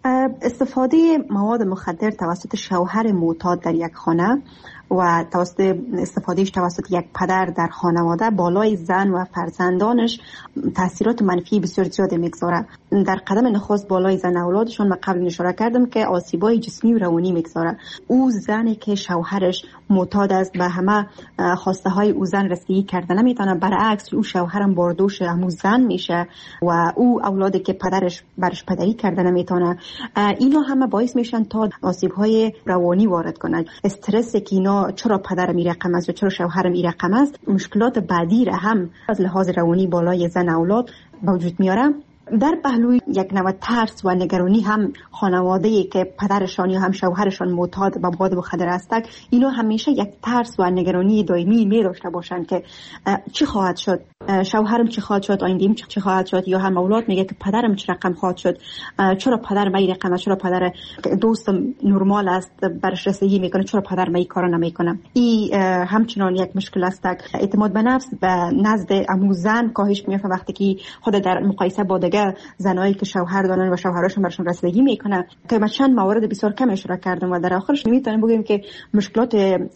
استفاده مواد مخدر توسط شوهر معتاد در یک خانه و توسط استفادهش توسط یک پدر در خانواده بالای زن و فرزندانش تاثیرات منفی بسیار زیاده میگذاره. در قدم نخست بالای زن اولادشون من قبل اشاره کردم که آسیبای جسمی و روانی میگذاره. او زنی که شوهرش معتاد است به همه خواسته های او زن رسیدگی کرده نمیتونه، برعکس او شوهرم باردوش همون زن میشه و او اولادی که پدرش برش پدری کرده نمیتونه، اینا همه باعث میشن تا آسیب های روانی وارد کنن. استرس که اینا چرا پدر می رقم است و چرا شوهر می رقم است، مشکلات بعدی را هم از لحاظ روانی بالای زن اولاد به وجود میاره. در پهلوی یک نوع ترس و نگرانی هم خانواده‌ای که پدرشان یا هم شوهرشان معتاد به مواد مخدر هستند، اینا همیشه یک ترس و نگرانی دائمی می داشته باشند که چی خواهد شد، شوهرم چی خواهد شد، آینده‌ام چی خواهد شد، یا هم اولاد میگه که پدرم چه رقم خواهد شد، چرا پدر من این رقم، چرا پدر دوستم نرمال است برش رسیدگی میکنه، چرا پدر من این کارا نمیکنه. این همچنان یک مشکل است. اعتماد به نفس به نزد امو زن کاهش میافته وقتی که خود در مقایسه با دیگه زنایی که شوهر دارن و شوهرشون برشون رسیدگی میکنه. که من چند موارد بسیار کم اشاره کردم و در آخرش میتونیم بگیم که مشکلات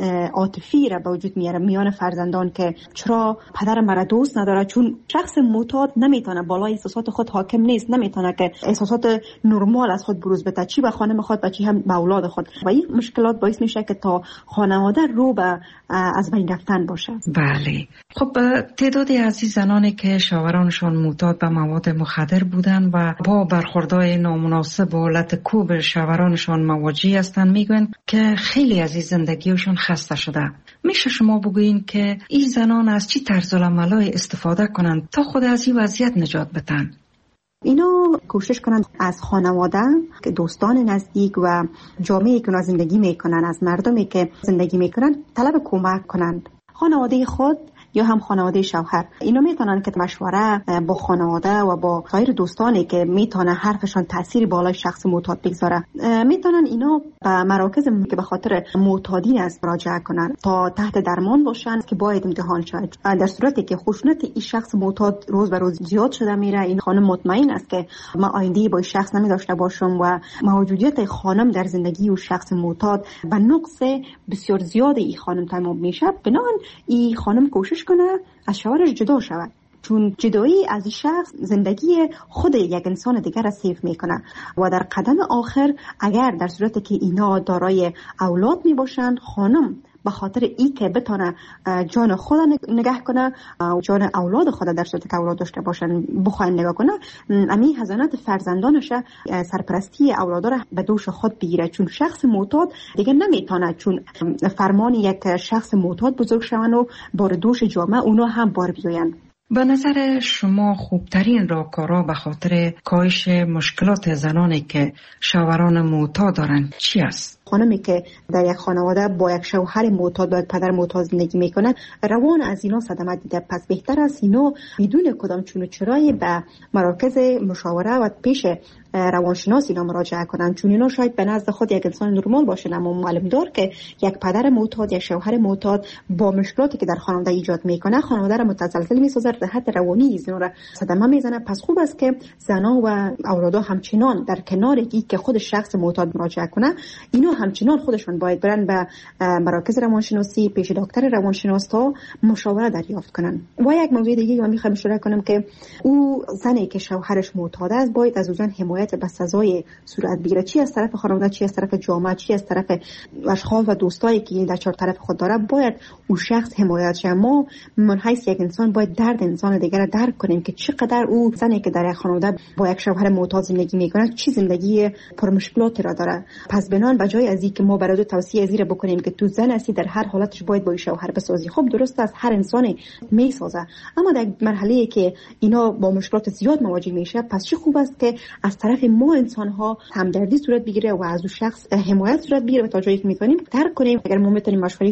عاطفی را به وجود میاره میان فرزندان که چرا پدر مرا دوست نداره، چون شخص معتاد نمیتونه بالای احساسات خود حاکم نیست، نمیتونه که احساسات نرمال از خود بروز بده، چی به خانم خود و چی هم به اولاد خود. و این مشکلات باعث میشه که تا خانواده رو به از بین رفتن باشه. بله. خب تعدادی از این زنانی که شوهرانشان معتاد به مواد مخدر بودن و با برخوردهای نامناسب و حالت کوب شوهرانشان مواجه هستند، میگن که خیلی از این زندگیشون خسته شده. میشه شما بگوین که این زنان از چی طرز العملای استفاده کنند تا خود از این وضعیت نجات بدن؟ اینا کوشش کنند از خانواده که دوستان نزدیک و جامعه‌ای که زندگی میکنن، از مردمی که زندگی میکنن طلب کمک کنند. خانواده خود یا هم خانواده شوهر اینا میتونن که مشوره با خانواده و با غیر دوستانی که میتونه حرفشان تاثیر بالای شخص معتاد بگذاره، میتونن اینا به مراکز که به خاطر معتادین است مراجعه کنن تا تحت درمان باشن که باید امتحان شد. در صورتی که خشونت این شخص معتاد روز به روز زیاد شده میره، این خانم مطمئن است که ما آینده با این شخص نمیداشته باشم و موجودیت خانم در زندگی و شخص معتاد به نقص بسیار زیاد این خانم تمام میشه. بنابراین این خانم کوشش کنه از شوهرش جدا شود، چون جدایی از این شخص زندگی خود یک انسان دیگر را سیف میکنه و در قدم آخر اگر در صورتی که اینا دارای اولاد می باشند، خانم به خاطر ای که بتونه جان خود نگه کنه و جان اولاد خود در صورتی که اولاد داشته باشن بخواد نگاه کنه، امی حضانت فرزندانش سرپرستی اولادا را به دوش خود بگیره، چون شخص معتاد دیگه نمیتونه، چون فرمان یک شخص معتاد بزرگ شون و بار دوش جامعه اونا هم بار بیاین. به نظر شما خوبترین راهکارها به خاطر کاهش مشکلات زنانی که شوهران معتاد دارند چی است؟ خانمی که در یک خانواده با یک شوهر معتاد با یک پدر معتاد زندگی میکنن، روان از اینا صدمه دیده، پس بهتر است اینا بدون کدام چون و چرایی به مراکز مشاوره و پیش روانشناس اینا مراجعه کنن، چون اینا شاید به نزد خود یک انسان نرمال باشن، اما معلوم دار که یک پدر معتاد یا شوهر معتاد با مشکلاتی که در خانواده ایجاد میکنه خانواده را متزلزل میسازه، جهت روانی اینا را صدمه میزنه. پس خوب است که زنا و اولادا همچنان در کنار ای که خود شخص معتاد مراجعه کنه، اینا همچنان خودشون باید برن به مراکز روانشناسی پیش دکتر روانشناس تا مشاوره دریافت کنن. و یک موضوع دیگه من میخوام اشاره کنم که او زنی که شوهرش معتاد است باید از اون حمایت به سزای صورت بگیره، چی از طرف خانواده، چی از طرف جامعه، چی از طرف اشخاص و دوستایی که در چهار طرف خود داره، باید او شخص حمایت شه. ما من حیث یک انسان باید درد انسان دیگر را درک کنیم که چقدر او زنی که در یک خانواده با یک شوهر معتاد زندگی میکنه چی زندگی پر مشکلاتی را داره. پس بنان بجای از اینکه ما برای توصیه ازیر بکنیم که تو زن هستی در هر حالتش باید با شوهر بسازی، خب درست است هر انسانی میسازه، اما در مرحله‌ای که اینا با مشکلات زیاد مواجه میشه، پس چه خوب است که از طرف ما انسان ها همدردی صورت بگیره و از اون شخص حمایت صورت بگیره و تا جایی که میتونیم درک کنیم. اگر ما میتونیم مشوره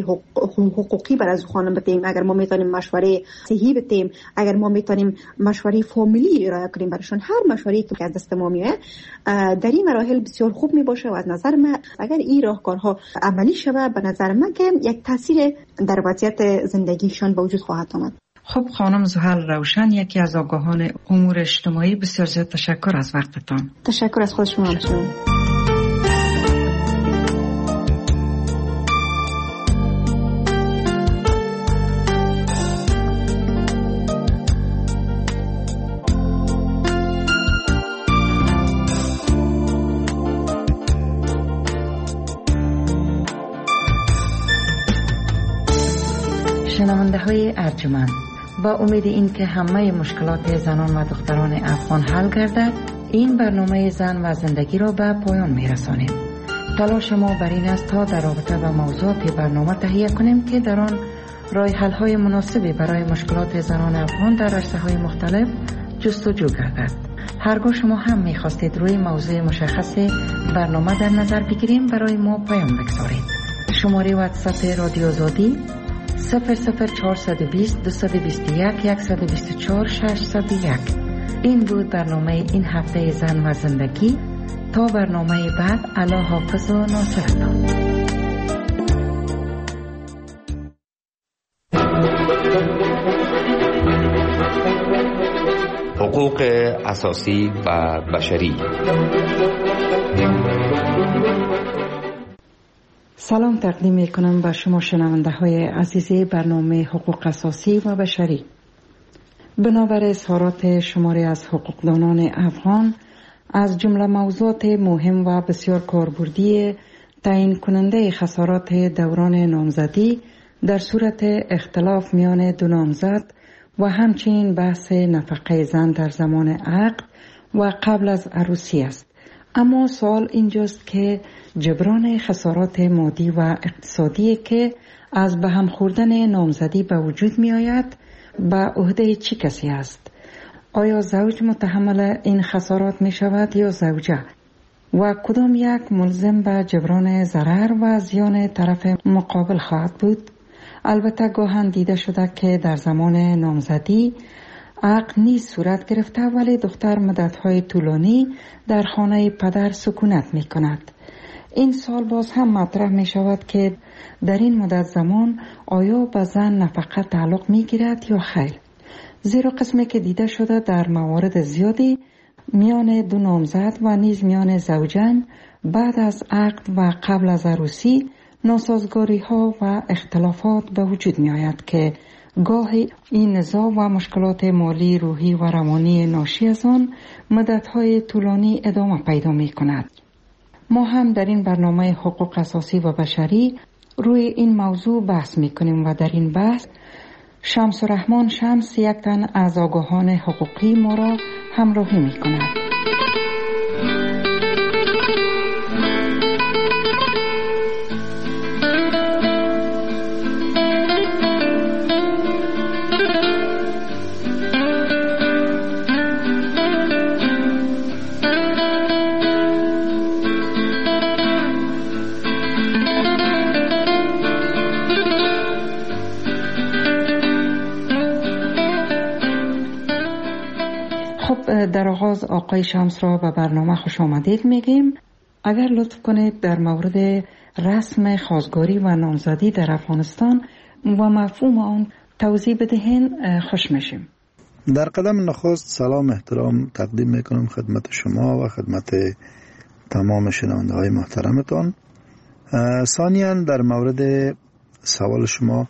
حقوقی برای از خانم بدیم، اگر ما میتونیم مشوره صحی بدیم، اگر ما میتونیم مشوره فامیلی ارائه کنیم براشون، هر مشوره‌ای که از دست ما میاد در این مراحل بسیار خوب میباشه و از نظر من اگر این راهکارها عملی شود، به نظر من که یک تاثیر در وضعیت زندگیشان به وجود خواهد آمد. خب خانم زحل روشن، یکی از آگاهان امور اجتماعی، بسیار زیاد تشکر از وقتتان. تشکر از خود شما همچنین. شنونده های ارجمند، با امید این که همه مشکلات زنان و دختران افغان حل گردد، این برنامه زن و زندگی را به پایان می رسانیم. تلاش ما بر این است تا در رابطه با موضوعات برنامه تهیه کنیم که در آن راه حل های مناسبی برای مشکلات زنان افغان در عرصه های مختلف جستجو گردد. هرگاه شما هم میخواستید روی موضوع مشخص برنامه در نظر بگیریم برای ما پیام بگذارید. شماره واتساپ رادیو آزادی صفر صفر چهارصد و بیست دویست و بیست و یک صد و بیست و چهار ششصد و یک. این بود برنامه این هفته زن و زندگی. تا برنامه بعد، الله حافظ و ناصرتان. حقوق اساسی و بشری. سلام تقدیم می کنم به شما شنونده های عزیز برنامه حقوق اساسی و بشری. بنابر اظهارات شماری از حقوقدانان افغان، از جمله موضوعات مهم و بسیار کاربردی تعیین کننده خسارات دوران نامزدی در صورت اختلاف میان دو نامزد و همچنین بحث نفقه زن در زمان عقد و قبل از عروسی است. اما سوال اینجاست که جبران خسارات مادی و اقتصادی که از به هم خوردن نامزدی به وجود می آید به عهده چه کسی است؟ آیا زوج متحمل این خسارات می شود یا زوجه؟ و کدام یک ملزم به جبران ضرر و زیان طرف مقابل خواهد بود؟ البته گاهن دیده شده که در زمان نامزدی عقد نیز صورت گرفته ولی دختر مدت‌های طولانی در خانه پدر سکونت می کند. این سال باز هم مطرح می شود که در این مدت زمان آیا به زن نفقه تعلق می گیرد یا خیر؟ زیرا قسمی که دیده شده در موارد زیادی میان دو نامزد و نیز میان زوجین بعد از عقد و قبل از عروسی ناسازگاری ها و اختلافات به وجود می آید که گاهی این نزاع و مشکلات مالی، روحی و روانی ناشی از آن مدت های طولانی ادامه پیدا می کند. ما هم در این برنامه حقوق اساسی و بشری روی این موضوع بحث می کنیم و در این بحث شمس رحمان شمس یک تن از آگاهان حقوقی ما را همراهی می کند. در آغاز آقای شمس را به برنامه خوش آمدید میگیم. اگر لطف کنید در مورد رسم خواستگاری و نامزدی در افغانستان و مفهوم آن توضیح بدهین خوش میشیم. در قدم نخست سلام احترام تقدیم میکنم خدمت شما و خدمت تمام شنونده های محترمتان. ثانیاً در مورد سوال شما،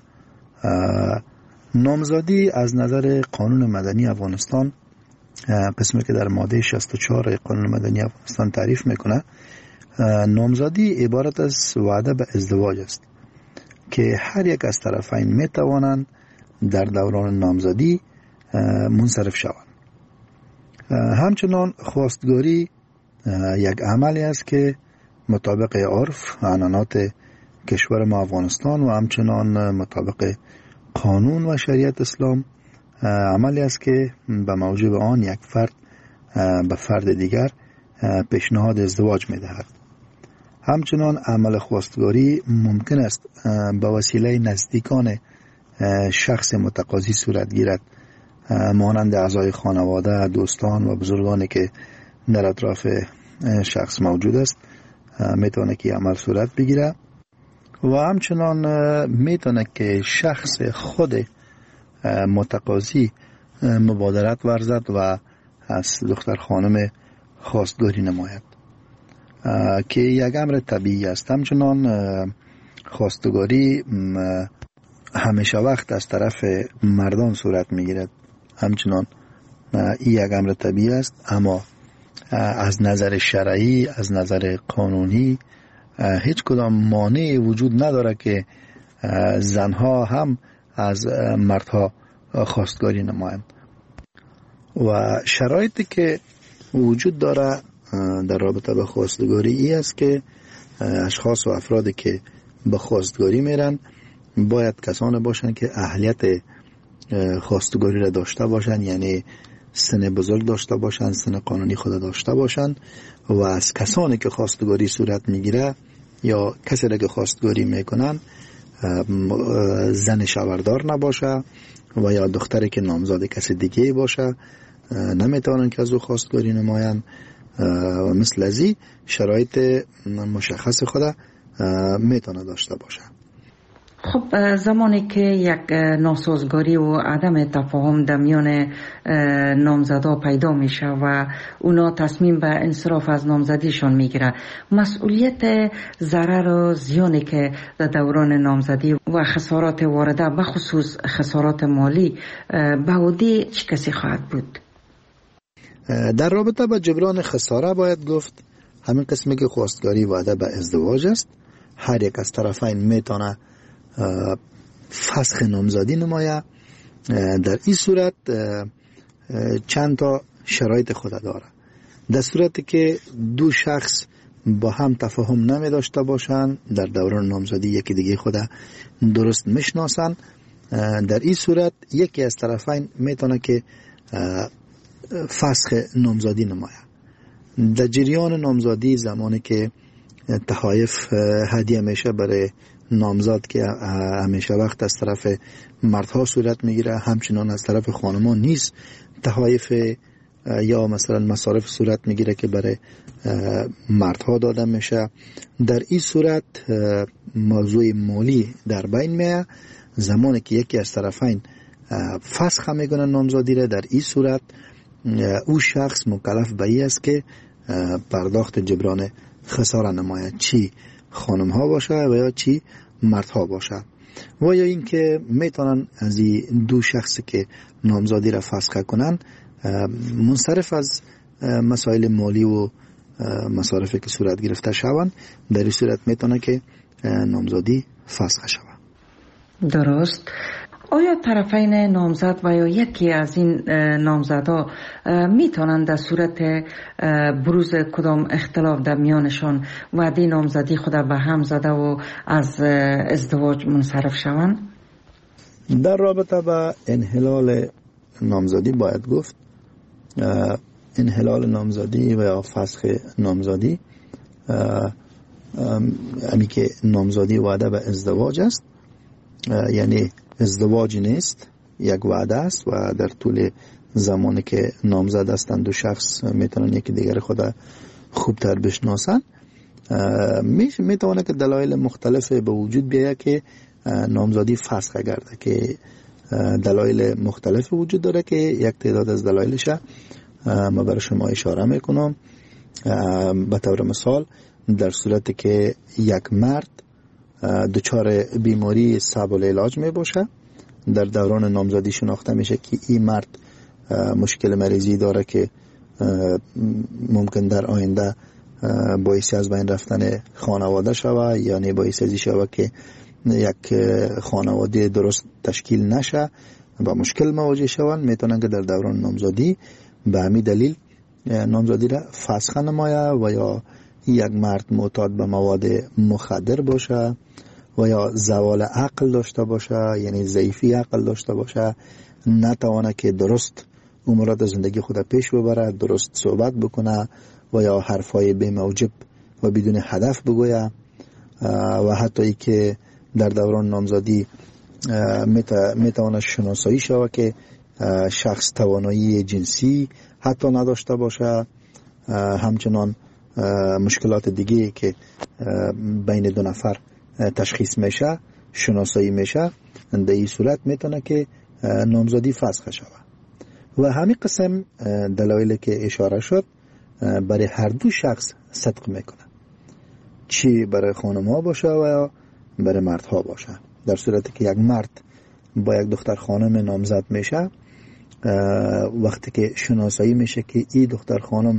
نامزدی از نظر قانون مدنی افغانستان، قسمی که در ماده شصت و چهار قانون مدنی افغانستان تعریف میکنه، نامزدی عبارت از وعده به ازدواج است که هر یک از طرفین میتوانند در دوران نامزدی منصرف شوند. همچنان خواستگاری یک عملی است که مطابق عرف و عنعنات کشور ما افغانستان و همچنان مطابق قانون و شریعت اسلام عملی است که به موجب آن یک فرد به فرد دیگر پیشنهاد ازدواج می دهد. همچنان عمل خواستگاری ممکن است به وسیله نزدیکان شخص متقاضی صورت گیرد، مانند اعضای خانواده، دوستان و بزرگانی که در اطراف شخص موجود است میتونه که عمل صورت بگیره و همچنان میتونه که شخص خود متقاضی مبادرت ورزد و از دختر خانم خواستگاری نماید که یک امر طبیعی است. همچنان خواستگاری همیشه وقت از طرف مردان صورت میگیرد، همچنان این یک امر طبیعی است، اما از نظر شرعی، از نظر قانونی هیچ کدام مانعی وجود نداره که زنها هم از مردها خواستگاری نمایند. و شرایطی که وجود داره در رابطه به خواستگاری ای است که اشخاص و افرادی که به خواستگاری میرن باید کسانی باشند که اهلیت خواستگاری را داشته باشند، یعنی سن بزرگ داشته باشند، سن قانونی خود داشته باشند و از کسانی که خواستگاری صورت میگیره یا کسی را که خواستگاری میکنن زن شوهردار نباشه و یا دختری که نامزاد کسی دیگه باشه، نمیتونن که از او خواستگاری نمایند و مثل ازی شرایط مشخص خود میتونه داشته باشه. خب زمانی که یک ناسازگاری و عدم تفاهم در میان نامزدا پیدا میشه و اونا تصمیم به انصراف از نامزدیشان میگیره، مسئولیت ضرر و زیانی که در دوران نامزدی و خسارات وارده به خصوص خسارات مالی به عهده چه کسی خواهد بود؟ در رابطه با جبران خساره باید گفت همین قسمی که خواستگاری وعده به ازدواج است، هر یک از طرفین میتونه فسخ نامزدی نمایه. در این صورت چند تا شرایط خود داره. در صورتی که دو شخص با هم تفاهم نمی داشته باشند، در دوران نامزدی یکی دیگه خود درست میشناسن، در این صورت یکی از طرفین میتونه که فسخ نامزدی نمایه. در جریان نامزدی زمانی که تحایف هدیه میشه برای نامزد که همیشه وقت از طرف مردها صورت میگیره، همچنان از طرف خانمان نیست تحایف یا مثلا مصارف صورت میگیره که برای مردها داده میشه. در این صورت موضوع مالی در بین میه. زمانی که یکی از طرفین فسخ میکنه نامزدی را، در این صورت او شخص مکلف به این است که پرداخت جبران خساره نماید، چی خانم ها باشه و یا چی مردها باشه. و یا اینکه میتونن از این دو شخصی که نامزدی را فسخ کنن منصرف از مسائل مالی و مصارفی که صورت گرفته شوند، در این صورت میتونه که نامزدی فسخ شود. درست. آیا طرفین نامزد و یا یکی از این نامزدها میتونند در صورت بروز کدام اختلاف در میانشان وعده نامزدی خود به هم زده و از ازدواج منصرف شوند؟ در رابطه با انحلال نامزدی باید گفت انحلال نامزدی و یا فسخ نامزدی یعنی که نامزدی وعده به ازدواج است، یعنی ازدواج نیست، یک وعده است و در طول زمانی که نامزد هستند دو شخص میتونن یکی دیگر خود خوبتر بشناسن. میتونه که دلایل مختلف به وجود بیاید که نامزدی فسخ گرده، که دلایل مختلف وجود داره که یک تعداد از دلایلش ما برای شما اشاره میکنم. به طور مثال در صورتی که یک مرد دچار بیماری صعب العلاج می باشه، در دوران نامزدی شناخته میشه که این مرد مشکل مریضی داره که ممکن در آینده باعثی از بین رفتن خانواده شوه، یعنی باعثی ازی شوه که یک خانواده درست تشکیل نشه و مشکل مواجه شوند، میتونن که در دوران نامزدی به همین دلیل نامزدی را فسخ نمایه. و یا یک مرد معتاد به مواد مخدر باشه و یا زوال عقل داشته باشه، یعنی ضعیفی عقل داشته باشه، نتوانه که درست امورات زندگی خود پیش ببره، درست صحبت بکنه و یا حرفای بی موجب و بدون هدف بگویه، و حتی ای که در دوران نامزدی میتوانه شناسایی شوه که شخص توانایی جنسی حتی نداشته باشه، همچنان مشکلات دیگه که بین دو نفر تشخیص میشه شناسایی میشه، در این صورت میتونه که نامزدی فسخ شود. و همین قسم دلایلی که اشاره شد برای هر دو شخص صدق میکنه، چی برای خانم ها باشه و یا برای مرد ها باشه. در صورتی که یک مرد با یک دختر خانم نامزد میشه، وقتی که شناسایی میشه که این دختر خانم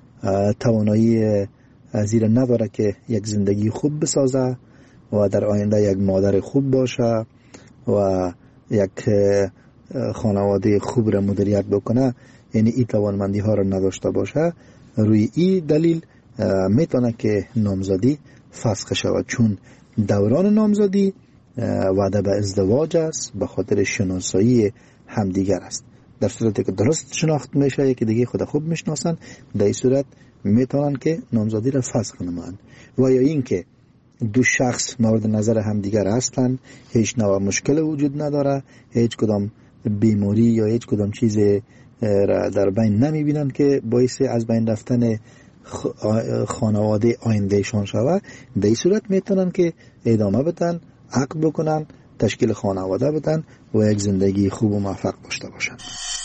توانایی زیر نداره که یک زندگی خوب بسازه و در آینده یک مادر خوب باشه و یک خانواده خوب را مدیریت بکنه، یعنی این توانمندی ها را نداشته باشه، روی این دلیل میتونه که نامزدی فسخ شود، چون دوران نامزدی وعده به ازدواج است، به خاطر شناسایی همدیگر است. در صورتی که درست شناخت میشه یکی دیگه خود خوب میشناسن، در این صورت میتونن که نامزدی را فسخ کنند. و یا این که دو شخص مورد نظر همدیگر هستند، هیچ نوع مشکل وجود نداره، هیچ کدام بیماری یا هیچ کدام چیز را در بین نمیبینن که باعث از بین رفتن خانواده آیندهشان شود، در این صورت میتونن که ادامه بدن، عقد بکنن، تشکیل خانواده بدن و یک زندگی خوب و موفق داشته باشن.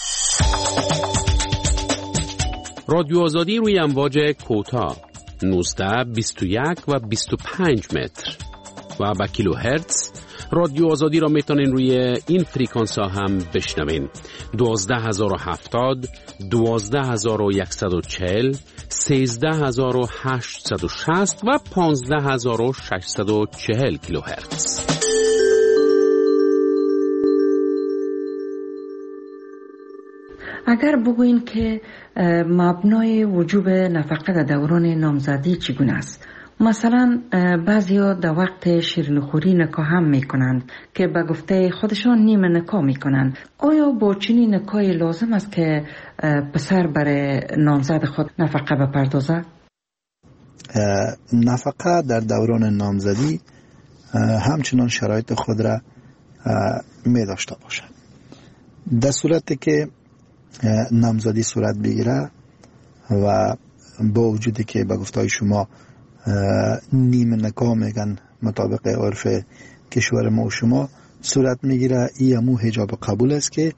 رادیو آزادی روی امواج کوتاه نوزده، بیست و یک و بیست و پنج متر و با کیلو هرتز. رادیو آزادی را میتونین روی این فریکانس ها هم بشنوین: دوازده هزار و هفتاد، دوازده هزار و صد و چهل، سیزده هزار و هشتصد و شصت و پانزده هزار و ششصد و چهل کیلو هرتز. اگر بگوین که مبنای وجوب نفقه در دوران نامزدی چگونه است؟ مثلا بعضیا در وقت شیرینیخوری نکاح هم میکنند که به گفته خودشان نیمه نکاح میکنند. آیا با چنین نکاحی لازم است که پسر برای نامزد خود نفقه بپردازد؟ نفقه در دوران نامزدی همچنان شرایط خود را می داشته باشد. در صورتی که نامزدی صورت بگیره و با وجودی که به گفته شما نیمه نکاح میگن مطابق عرف کشور ما و شما صورت میگیره، این همون حجاب قبول است که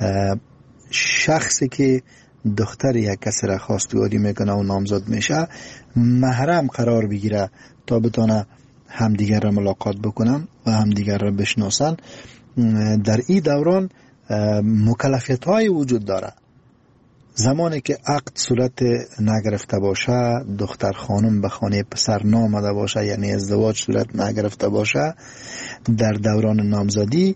شخصی که دختر یک کسی را خواستگاری میکنه و نامزد میشه محرم قرار بگیره تا بتونه همدیگر را ملاقات بکنن و همدیگر را بشناسن. در این دوران مکلفیت های وجود داره. زمانی که عقد صورت نگرفته باشه، دختر خانم به خانه پسر نامده باشه، یعنی ازدواج صورت نگرفته باشه، در دوران نامزدی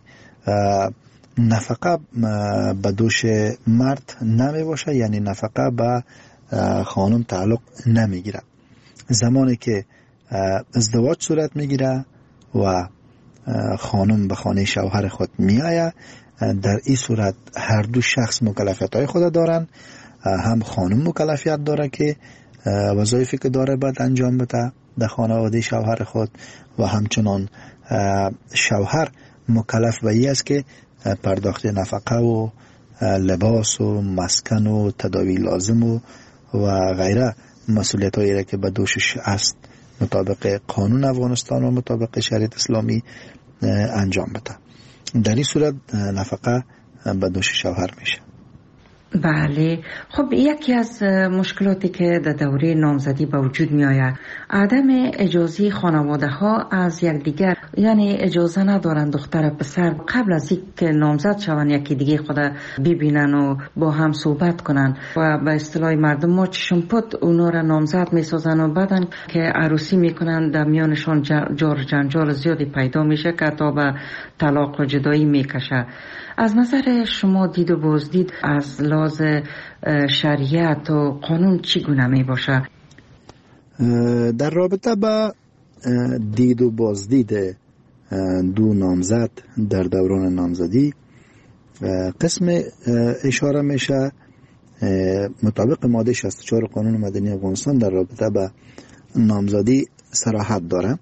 نفقه به دوش مرد نمی باشه، یعنی نفقه به خانم تعلق نمیگیره. زمانی که ازدواج صورت میگیره و خانم به خانه شوهر خود میآید، در این صورت هر دو شخص مکلفیت های خود دارن. هم خانم مکلفیت داره که وظایفی که داره باید انجام بده در خانواده شوهر خود و همچنان شوهر مکلف به این است که پرداخت نفقه و لباس و مسکن و تداوی لازم و و غیره مسئولیت هایی را که به دوشش است مطابق قانون افغانستان و مطابق شریعت اسلامی انجام بده. در این صورت نفقه به دوش شوهر میشه. بله. خب یکی از مشکلاتی که در دوره نامزدی به وجود می آید عدم اجازه خانواده ها از یکدیگر، یعنی اجازه ندارند دختر پسر قبل از اینکه نامزد شوند یکی دیگه خود ببینن و با هم صحبت کنن و به اصطلاح مردم ما چشم پد اونا را نامزد می سازن و بعدن که عروسی می کنن در میانشان جار جنجال زیادی پیدا میشه که تا به طلاق و جدایی می کشه. از نظر شما دید و بازدید از لحاظ شریعت و قانون چگونه می باشه؟ در رابطه با دید و بازدید دو نامزد در دوران نامزدی قسم اشاره میشه مطابق ماده شصت و چهار قانون مدنی افغانستان در رابطه با نامزدی صراحت داره،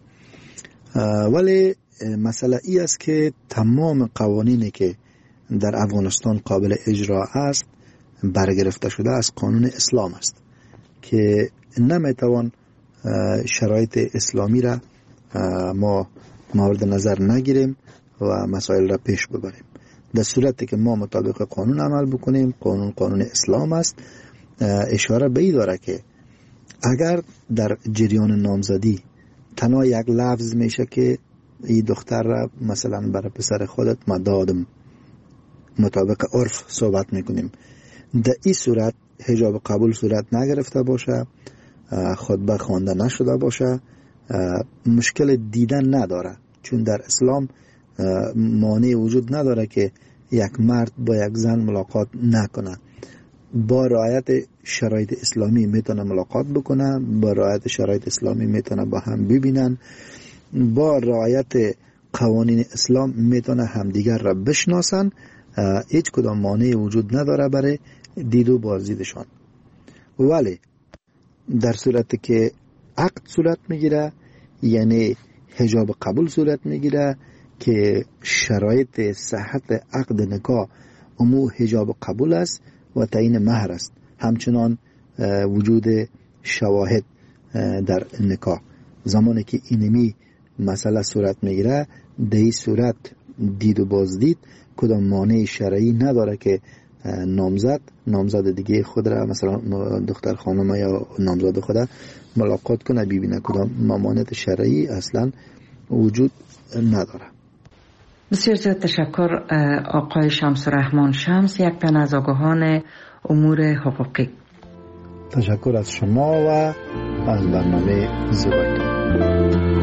ولی مسئله ای است که تمام قوانینی که در افغانستان قابل اجرا است برگرفته شده از قانون اسلام است که نمیتوان شرایط اسلامی را ما مورد نظر نگیریم و مسائل را پیش ببریم. در صورتی که ما مطابق قانون عمل بکنیم، قانون قانون اسلام است، اشاره به این داره که اگر در جریان نامزدی تنها یک لفظ میشه که این دختر را مثلا برای پسر خودت ما دادم، مطابق عرف صحبت میکنیم، در این صورت حجاب قبول صورت نگرفته باشه، خطبه خوانده نشده باشه، مشکل دیدن نداره، چون در اسلام مانع وجود نداره که یک مرد با یک زن ملاقات نکنه. با رعایت شرایط اسلامی میتونه ملاقات بکنه، با رعایت شرایط اسلامی میتونه با هم ببینن، با رعایت قوانین اسلام میتونه همدیگر را بشناسن هیچ کدام مانع وجود نداره برای دید و بازدیدشان. ولی در صورتی که عقد صورت میگیره، یعنی حجاب قبول صورت میگیره که شرایط صحت عقد نکاح امو حجاب قبول است و تعیین مهر است، همچنان وجود شواهد در نکاح. زمانی که اینمی مسئله صورت میگیره، در این صورت دید و بازدید کدام مانع شرعی نداره که نامزد نامزد دیگه خود را، مثلا دختر خانم یا نامزد خود ملاقات کنه، ببینه. کدام مانع شرعی اصلا وجود نداره. بسیار زیاد تشکر آقای شمس الرحمن شمس، یک تن از آگاهان امور حقوقی. تشکر از شما و از برنامه زیبایتون.